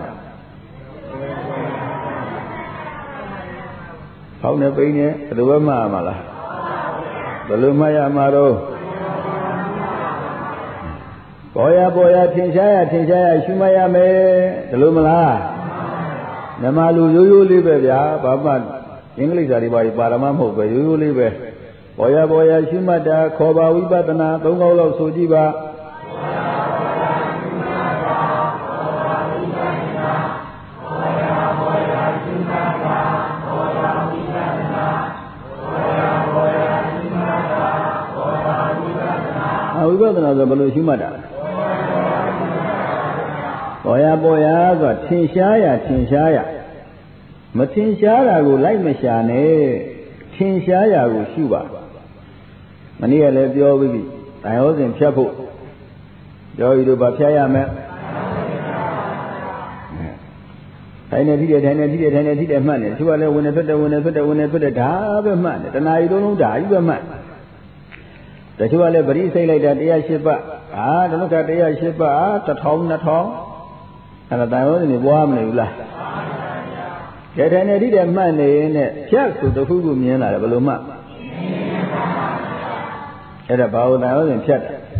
How never been here? The Wamala. Balumayamaro. Boya, Tinshaya, Shumaya me, the Lumala. Namalu, you live ya, Baba, English are by Paramamo, but you live. Boya, Shumada, Koba, Wibatana, Tongolo, Sojiba. We got another Balushimada. Boya, got Tinshaya. Matinshaya go like Mashane, Tinshaya go Shuba. Mania left your baby. I was in chapel. Joy do Bapaya me. Tiny money. You are when I put the dab of money. Then I don't know that you are man. The two are very say like that, dear Shiba. Don't look at dear Shiba, at home, not home. And I was in the warm Nula. Get any dead money in it. Check to the Hugumina, Baluma. At about I was in chat.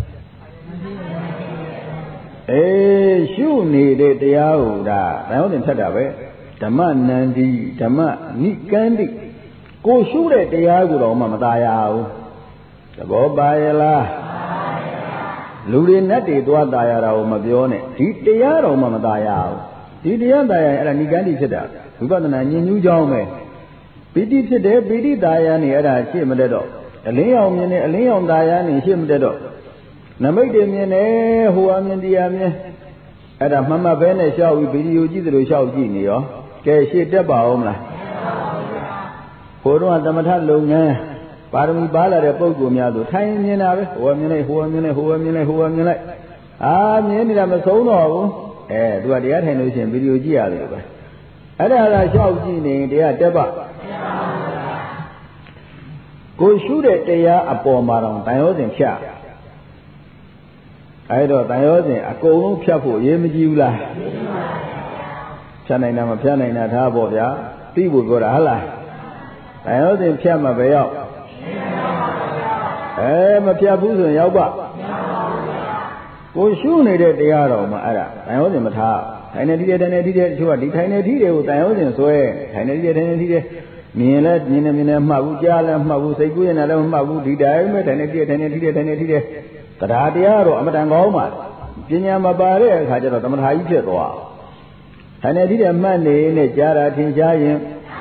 Eh, you needed the Auda. I was in Tadawe. Dama Nandi, Dama, Nick Candy. Go shoot at the Agu, Mamadaya. The Bobayala Ludin Nati to Diara or Mabione, Titia or Mamadaya, Titia Diana Nigandi Seda, who got an new Jome. Pity today, Pity Diane era Shimadedo, a Leon Diane Shimadedo. Namademian, who am in the Amia, at a Mamma Bene shall we be you, Gizu shall Genio, Kashi Debaoma. Poro and the Matalunga. Parami Bala Repogumia, tiny in our who a minute. Ah, Miami Sono, eh, do I the other hand video Gia? And I shall Genie, they are Deba. Go shoot it, they are upon Maron, Dios Sha. I don't Dios, a cold careful, Yemijula. Chanana, Piana, Taboya, people go to Allah. Dios in Chama Bayo. Mapiabus and Yauba. Go soon at the Yaro, Mara. I was in Mata. I needed an idiot to a tiny with I was in Sway. I needed an idiot. Mina, Mabuja, Mabu, Segu, and Adam Mabu, the diamond, and idiot. Taradiaro, Amatangoma. Jinya Mabare, Hajaratam Haija. And I did a man in a Jara Tinshayim.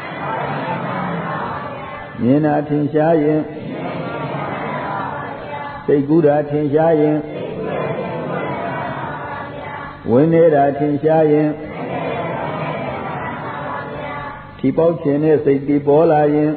Nina Tinshayim. Say good at Tinshayim. ဝင်နေတာထင်ရှားရင်ဒီပေါက်ခြင်းနဲ့စိတ်တည်ပေါ်လာရင်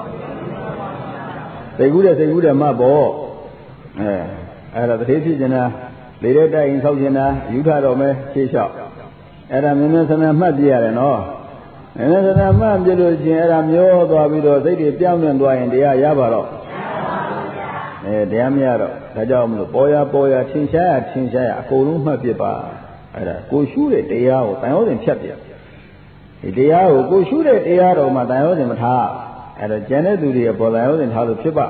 စိတ်ကူးတဲ့မှပေါ့အဲ့ဒါတတိဖြစ်နေတာလေတဲ့တိုင်ဆောက်နေတာယူထတော့မဲရှေ့လျှောက်အဲ့ဒါမြင်မြင်ဆန္ဒမှတ်ပြရတယ်နော်မြင်မြင်ဆန္ဒမှတ်ပြလို့ချင်းအဲ့ဒါမျောသွားပြီးတော့စိတ်တွေပြောင်းလဲသွားရင်တရားရပါတော့တရားမရတော့ဒါကြောင့်မလို့ပေါ်ရထင်ရှားရအကုန်လုံးမှတ်ပြပါအဲ့ဒါကိုရှုတဲ့တရားကိုတန်ရောစဉ်ဖြတ်ပြဒီတရားကိုကိုရှုတဲ့တရားတော်မှာတန်ရောစဉ်မထားအဲ့တော့ကျန်တဲ့သူတွေပေါ်တန်ရောစဉ်ထားလို့ဖြစ်ပါ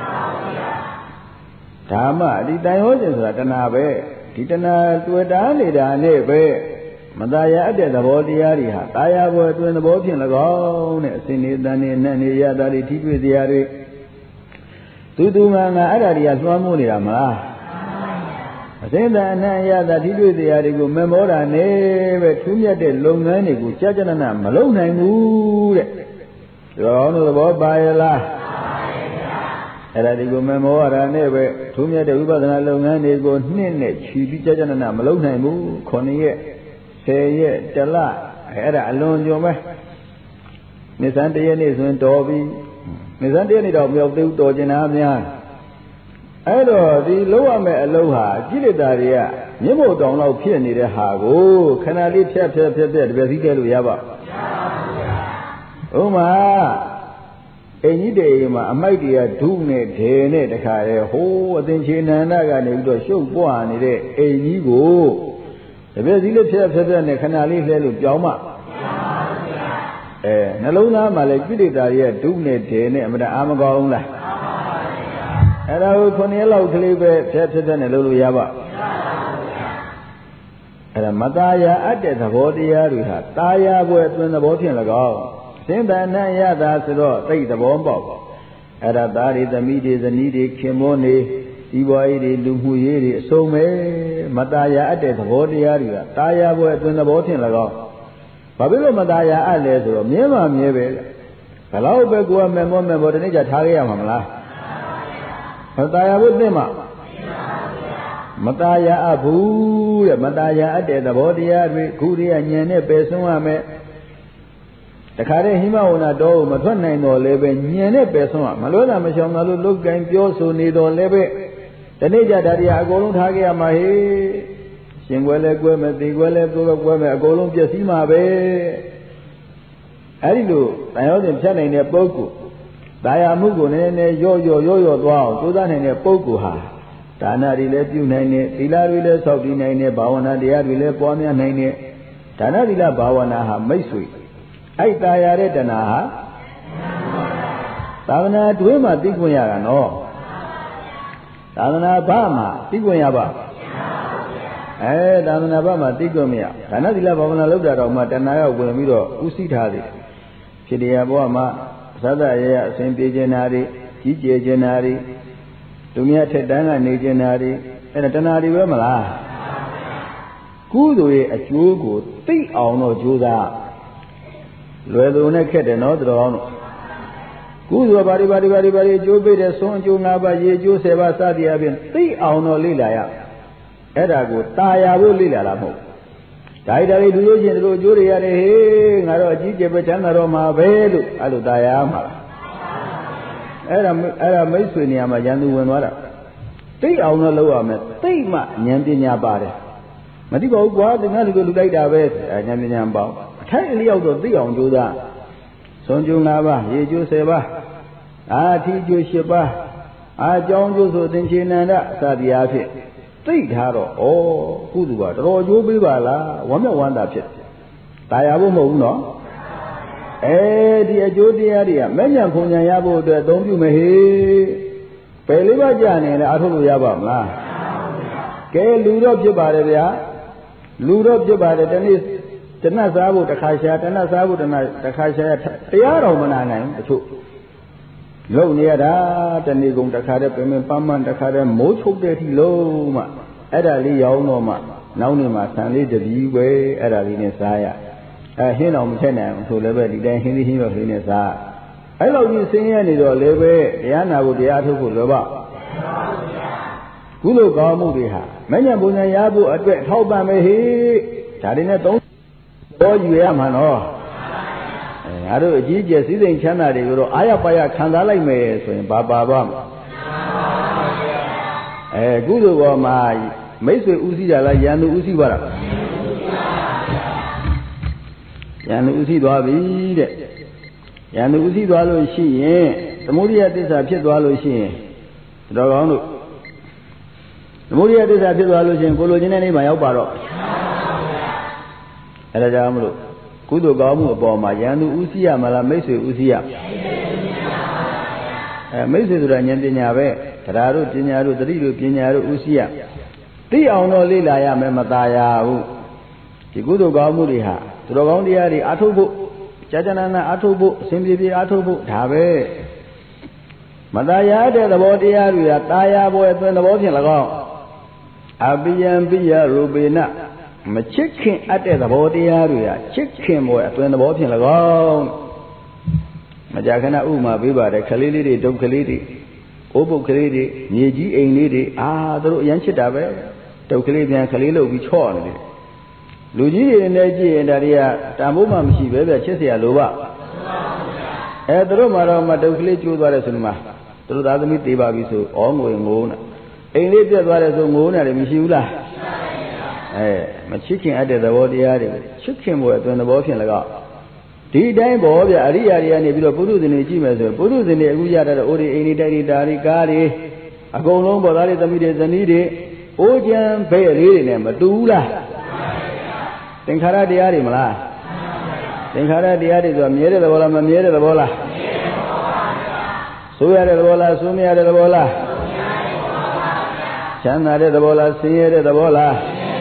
ဓမ္မဒီတန်ရောစဉ်ဆိုတာတဏှာပဲဒီတဏှာတွေ့တာနေတာနဲ့ပဲမตายအပ်တဲ့သဘောတရားတွေဟာตายဘွယ်အတွင်းသဘောဖြင့်၎င်းနဲ့အစဉ်နေတန်နေနဲ့နေရတာတွေထိတွေ့တရားတွေသူငါအဲ့ဒါတွေကလွှမ်းမိုးနေတာမလားအစဉ်တန်အနံ့ရတာထိတွေ့တရားတွေကိုမမောတာနဲ့ပဲထူးမြတ်တဲ့လုပ်ငန်းတွေကိုကြာကြာနာမလုပ်နိုင်ဘူးတဲ့ဒါတော့သဘောပါရဲ့လားအဲ့ဒါဒီကိုမမောရတာနဲ့ပဲထူးမြတ်တဲ့ဝိပဿနာလုပ်ငန်းတွေကိုနှစ်နဲ့ချီပြီးကြာကြာနာမလုပ်နိုင်ဘူး9ရက်10ရက်တလအဲ့ဒါအလွန်ကြုံပဲနိစ္စတရက်နေ့ဆိုရင်တော်ပြီနိစ္စတရက်နေ့တော့မရောက်သေးဘူးတော်ကျင်တာများအဲ့တော့ဒီလုံးဝမဲ့အလုံးဟာကိလေသာတွေကမြင့်မို့တောင်လောက်ဖြစ်နေတဲ့ဟာကိုခဏလေးဖြတ်တပြည့်စည်းတဲလို့ရပါဥမာအိမ်ကြီးတေမှာအမိုက်တွေကဒုနဲ့ဒေနဲ့တခါလေဟိုးအသင်္ချေနန္ဒကနေပြီးတော့ရှုပ်ပွားနေတဲ့အိမ်ကြီးကိုတပြည့်စည်းလေးဖြတ်နဲ့ခဏလေးလှဲလို့ပြောင်းမှနှလုံးသားမှာလည်းကိလေသာတွေကဒုနဲ့ဒေနဲ့အမှန်အားမကောင်းလားအဲ့ဒါကို9ရက်လောက်ကလေးပဲဖြတ်နဲ့လုပ်လို့ရပါအဲ့ဒါမตายအပ်တဲ့သဘောတရားတွေဟာตายဘွယ်အတွင်းသဘောဖြင့်၎င်းသင်္တန်နဲ့ရတာဆိုတော့သိသဘောပေါက်အဲ့ဒါသားတွေသမီးတွေဇနီးတွေခင်မောနေဒီဘွားကြီးတွေလူမှုရေးတွေအစုံပဲမตายအပ်တဲ့သဘောတရားတွေကตายဘွယ်အတွင်းသဘောဖြင့်၎င်းဘာဖြစ်လို့မตายအပ်လဲဆိုတော့မြဲမှမြဲပဲဘယ်လောက်ပဲကိုယ်ကမောတနေ့ကျထားခဲ့ရမှာမလားမตายဖို့သိမှမตายအပ်ဘူးတဲ့မตายအပ်တဲ့သဘောတရားတွေခုတည်းကဉာဏ်နဲ့ပယ်ဆုံးရမယ်တခါတည်းဟိမဝနာတော်ကိုမထွက်နိုင်တော့လည်းပဲဉာဏ်နဲ့ပယ်ဆုံးရမလွဲတာမရှောင်တာလို့လုတ်ကင်ပြောဆိုနေတော့လည်းပဲဒီနေ့ကျဒါတရားအကုန်လုံးထားခဲ့ရမှာဟေ့ရှင်ကွယ်လဲကွယ်မယ်သေကွယ်လဲကွယ်မယ်အကုန်လုံးပြည့်စည်မှာပဲအဲဒီလိုတန်ရောစဉ်ဖြတ်နိုင်တဲ့ပုဂ္ဂိုလ်တာယာမှုကိုနည်းနည်းရော့သွားအောင်ကြိုးစားနိုင်တဲ့ပုဂ္ဂိုလ်ဟာဒါနတွေလည်းပြုနိုင်တယ်သီလတွေလည်းဆောက်တည်နိုင်တယ်ဘာဝနာတရားတွေလည်းပွားများနိုင်တယ်ဒါနသီလဘာဝနာဟာမိတ်ဆွေအဲ့တာယာတဲ့တဏှာဟာသာသနာတွင်းမှာသိခွင့်ရတာနော်သာသနာ့ဘာမှာသိခွင့်ရပါသာသနာ့ဘာမှာသိခွင့်မရဒါနသီလဘာဝနာလောက်တာတော့မှတဏှာကဝင်ပြီးတော့ဥသိထားတယ်ဖြစ်တရားဘဝမှာသတ္တရအစဉ်ပြေကျင်တာတွေကြီးကျယ်ကျင်တာတွေသူများထက်တန်းကနေကျင်တာတွေအဲ့ဒါတဏှာတွေပဲမလားကုသိုလ်ရဲ့အကျိုးကိုသိအောင်တော့ကြိုးစားလွယ်သူနဲ့ခက်တယ်နော်တော်အောင်ကုသိုလ်ဘာတွေအကျိုးပေးတယ်ဆုံးအကျိုး၅ပါးရေအကျိုး10ပါးစသည်အပြင်သိအောင်တော့လေ့လာရအဲ့ဒါကိုตายဖို့လေ့လာတာမဟုတ်ဒါတွေလူလို့ချင်းတို့အကျိုးတွေရတယ်ဟေးငါတော့အကြီးကျယ်ပဲချမ်းသာတော့မှာပဲလို့အဲ့လိုตายမှာအဲ့ဒါမိတ်ဆွေနေရာမှာရန်သူဝင်သွားတာသိအောင်တော့လုပ်ရမယ်သိမှဉာဏ်ပညာပါတယ်မသိပါဘူးကွာငါလူကိုလူလိုက်တာပဲဉာဏ်ပညာပေါ့အထိုက်အလျောက်တော့သိအောင်ကြိုးစားဆုံးကျိုး၅ပါးရေကျိုး10ပါးအာထီကျိုး10ပါးအာကြောင်းကျိုးဆိုသင်္ချေနန္ဒအစသည်အားဖြင့်သိထားတော့ဩကုသိုလ်ကတော်တော်ကျိုးပေးပါလားဝမ်းမြောက်ဝမ်းသာဖြစ်တာယာဖို့မဟုတ်ဘူးနော်ဒီအကျိုးတရားတွေကမဲ့ညံခုံညံရဖို့အတွက်အသုံးပြုမယ်ဟေပယ်လေးပါးကြာနေလဲအထုတ်လို့ရပါမလားကဲလူတော့ဖြစ်ပါတယ်ဗျာလူတော့ဖြစ်ပါတယ်ဒီနေ့တဏှတ်စားဖို့တစ်ခါရှာတဏှတ်စားဖို့တစ်ခါရှာတရားတော်မနာနိုင်အချို့လုံနေရတာတဏှိကုံတစ်ခါတည်းပင်ပန်းမှန်တစ်ခါတည်းမိုးချုပ်တဲ့အထိလုံးမှအဲ့ဒါလေးရောင်းတော့မှနောက်နေ့မှဆံလေးတပီးပဲအဲ့ဒါလေးနဲ့စားရဟင်းတော်မထက်နိုင်ဘူးဆိုလည်းပဲဒီတိုင်းဟင်းရွက်လေးနဲ့စားအဲ့လိုကြီးဆင်းရဲနေတော့လည်းပဲတရားနာဖို့တရားထုတ်ဖို့လိုပါကုသိုလ်ကောင်းမှုတွေဟာမဉ္ဇဉ်ပုံဉ္ဇဉ်ရဖို့အတွက်ထောက်ပံ့မယ်ဟိဒါတွေနဲ့သုံးတော်ယူရမှာနော်ငါတို့အကြီးကျယ်စည်းစိမ်ချမ်းသာတွေကိုတော့အာရပါရခံစားလိုက်မယ်ဆိုရင်ဘာပါသွားမလဲကုသိုလ်ပေါ်မှာမိတ်ဆွေဥစည်းကြလားယန္တုဥစည်းသွားတာယန္တုဥစည်းသွားပြီတဲ့ယန္တုဥစည်းသွားလို့ရှိရင်သမုဒိယသစ္စာဖြစ်သွားလို့ရှိရင်တော်ကောင်းတို့သမုဒိယသစ္စာဖြစ်သွားလို့ရှိရင်ကိုလိုချင်တဲ့နေရာရောက်ပါတော့အဲ့ဒါကြောင့်မလို့ကုသိုလ်ကောင်းမှုအပေါ်မှာယန္တုဥစည်းရမလားမိတ်ဆွေဥစည်းရမိတ်ဆွေဆိုတာဉာဏ်ပညာပဲတရားတို့ပညာတို့သတိတို့ပညာတို့ဥစည်းရသိအောင်တော့လေ့လာရမယ်မသာရဘူးဒီကုသိုလ်ကောင်းမှုတွေဟာသူတော်ကောင်းတရားတွေအားထုတ်ဖို့ကြာကြာနာနာအားထုတ်ဖို့အစဉ်ပြေပြေအားထုတ်ဖို့ဒါပဲမသာရတဲ့သဘောတရားတွေကတာယာပေါ်အတွင်သဘောဖြင့်၎င်းအပိယံပိယရူပေနမချစ်ခင်အပ်တဲ့သဘောတရားတွေကချစ်ခင်ပေါ်အတွင်သဘောဖြင့်၎င်းမကြာခဏဥမာပေးပါတယ်ခလေးလေးတွေဒုက္ခလေးတွေအိုးပုတ်ကလေးတွေမြေကြီးအိမ်လေးတွေသူတို့အရန်ချစ်တာပဲဒုက္ခလေးပြန်ခလေးလုပ်ပြီးချော့နေတယ်လူကြီးတွေနဲ့ကြည့်ရင်ဒါတွေကတန်ဖိုးမှမရှိပဲပဲချစ်เสียလိုပါသူတို့မှတော့မဒုက္ခလေးကျိုးသွားတယ်ဆိုလို့မှသူတို့သားသမီးတေးပါပြီဆိုဩငွေငိုးနေအိမ်လေးပြတ်သွားတယ်ဆိုငိုးနေတယ်မရှိဘူးလားမချစ်ခင်အပ်တဲ့သဘောတရားတွေချစ်ခင်ပေါ်အတွင်သဘောဖြင့်၎င်းဒီတိုင်းပေါ်ဗျအရိယာတွေကနေပြီးတော့ပုရုဇဉ်တွေကြည့်မယ်ဆိုပုရုဇဉ်တွေအခုရတဲ့အိုဒီအိမ်တွေတိုက်တွေတာတွေကားတွေအကုန်လုံးပေါ်သားတွေသမီးတွေဇနီးတွေအိုးချမ်းဘဲ့လေးတွေနဲ့မတူဘူးလားသင်္ခါရတရားတွေမလားသင်္ခါရတရားတွေဆိုတာမြဲတဲ့သဘောလားမမြဲတဲ့သဘောလားဆိုးရတဲ့သဘောလားဆိုးမရတဲ့သဘောလားချမ်းသာတဲ့သဘောလားဆင်းရဲတဲ့သဘောလား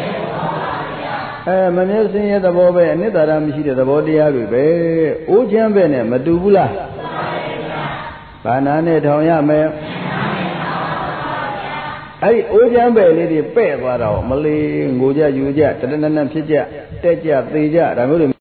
မမြဲဆင်းရဲသဘောပဲအနိတ္တရာမရှိတဲ့သဘောတရားတွေပဲအိုးချမ်းပဲနဲ့မတူဘူးလားဘာနာနဲ့ထောင်ရမယ်အဲ့ဒီအိုးချမ်းပဲလေးတွေပဲ့သွားတော့မလေးငိုကြယူကြတတနနဖြစ်ကြတက်ကြသေကြဒါမျိုးတွေ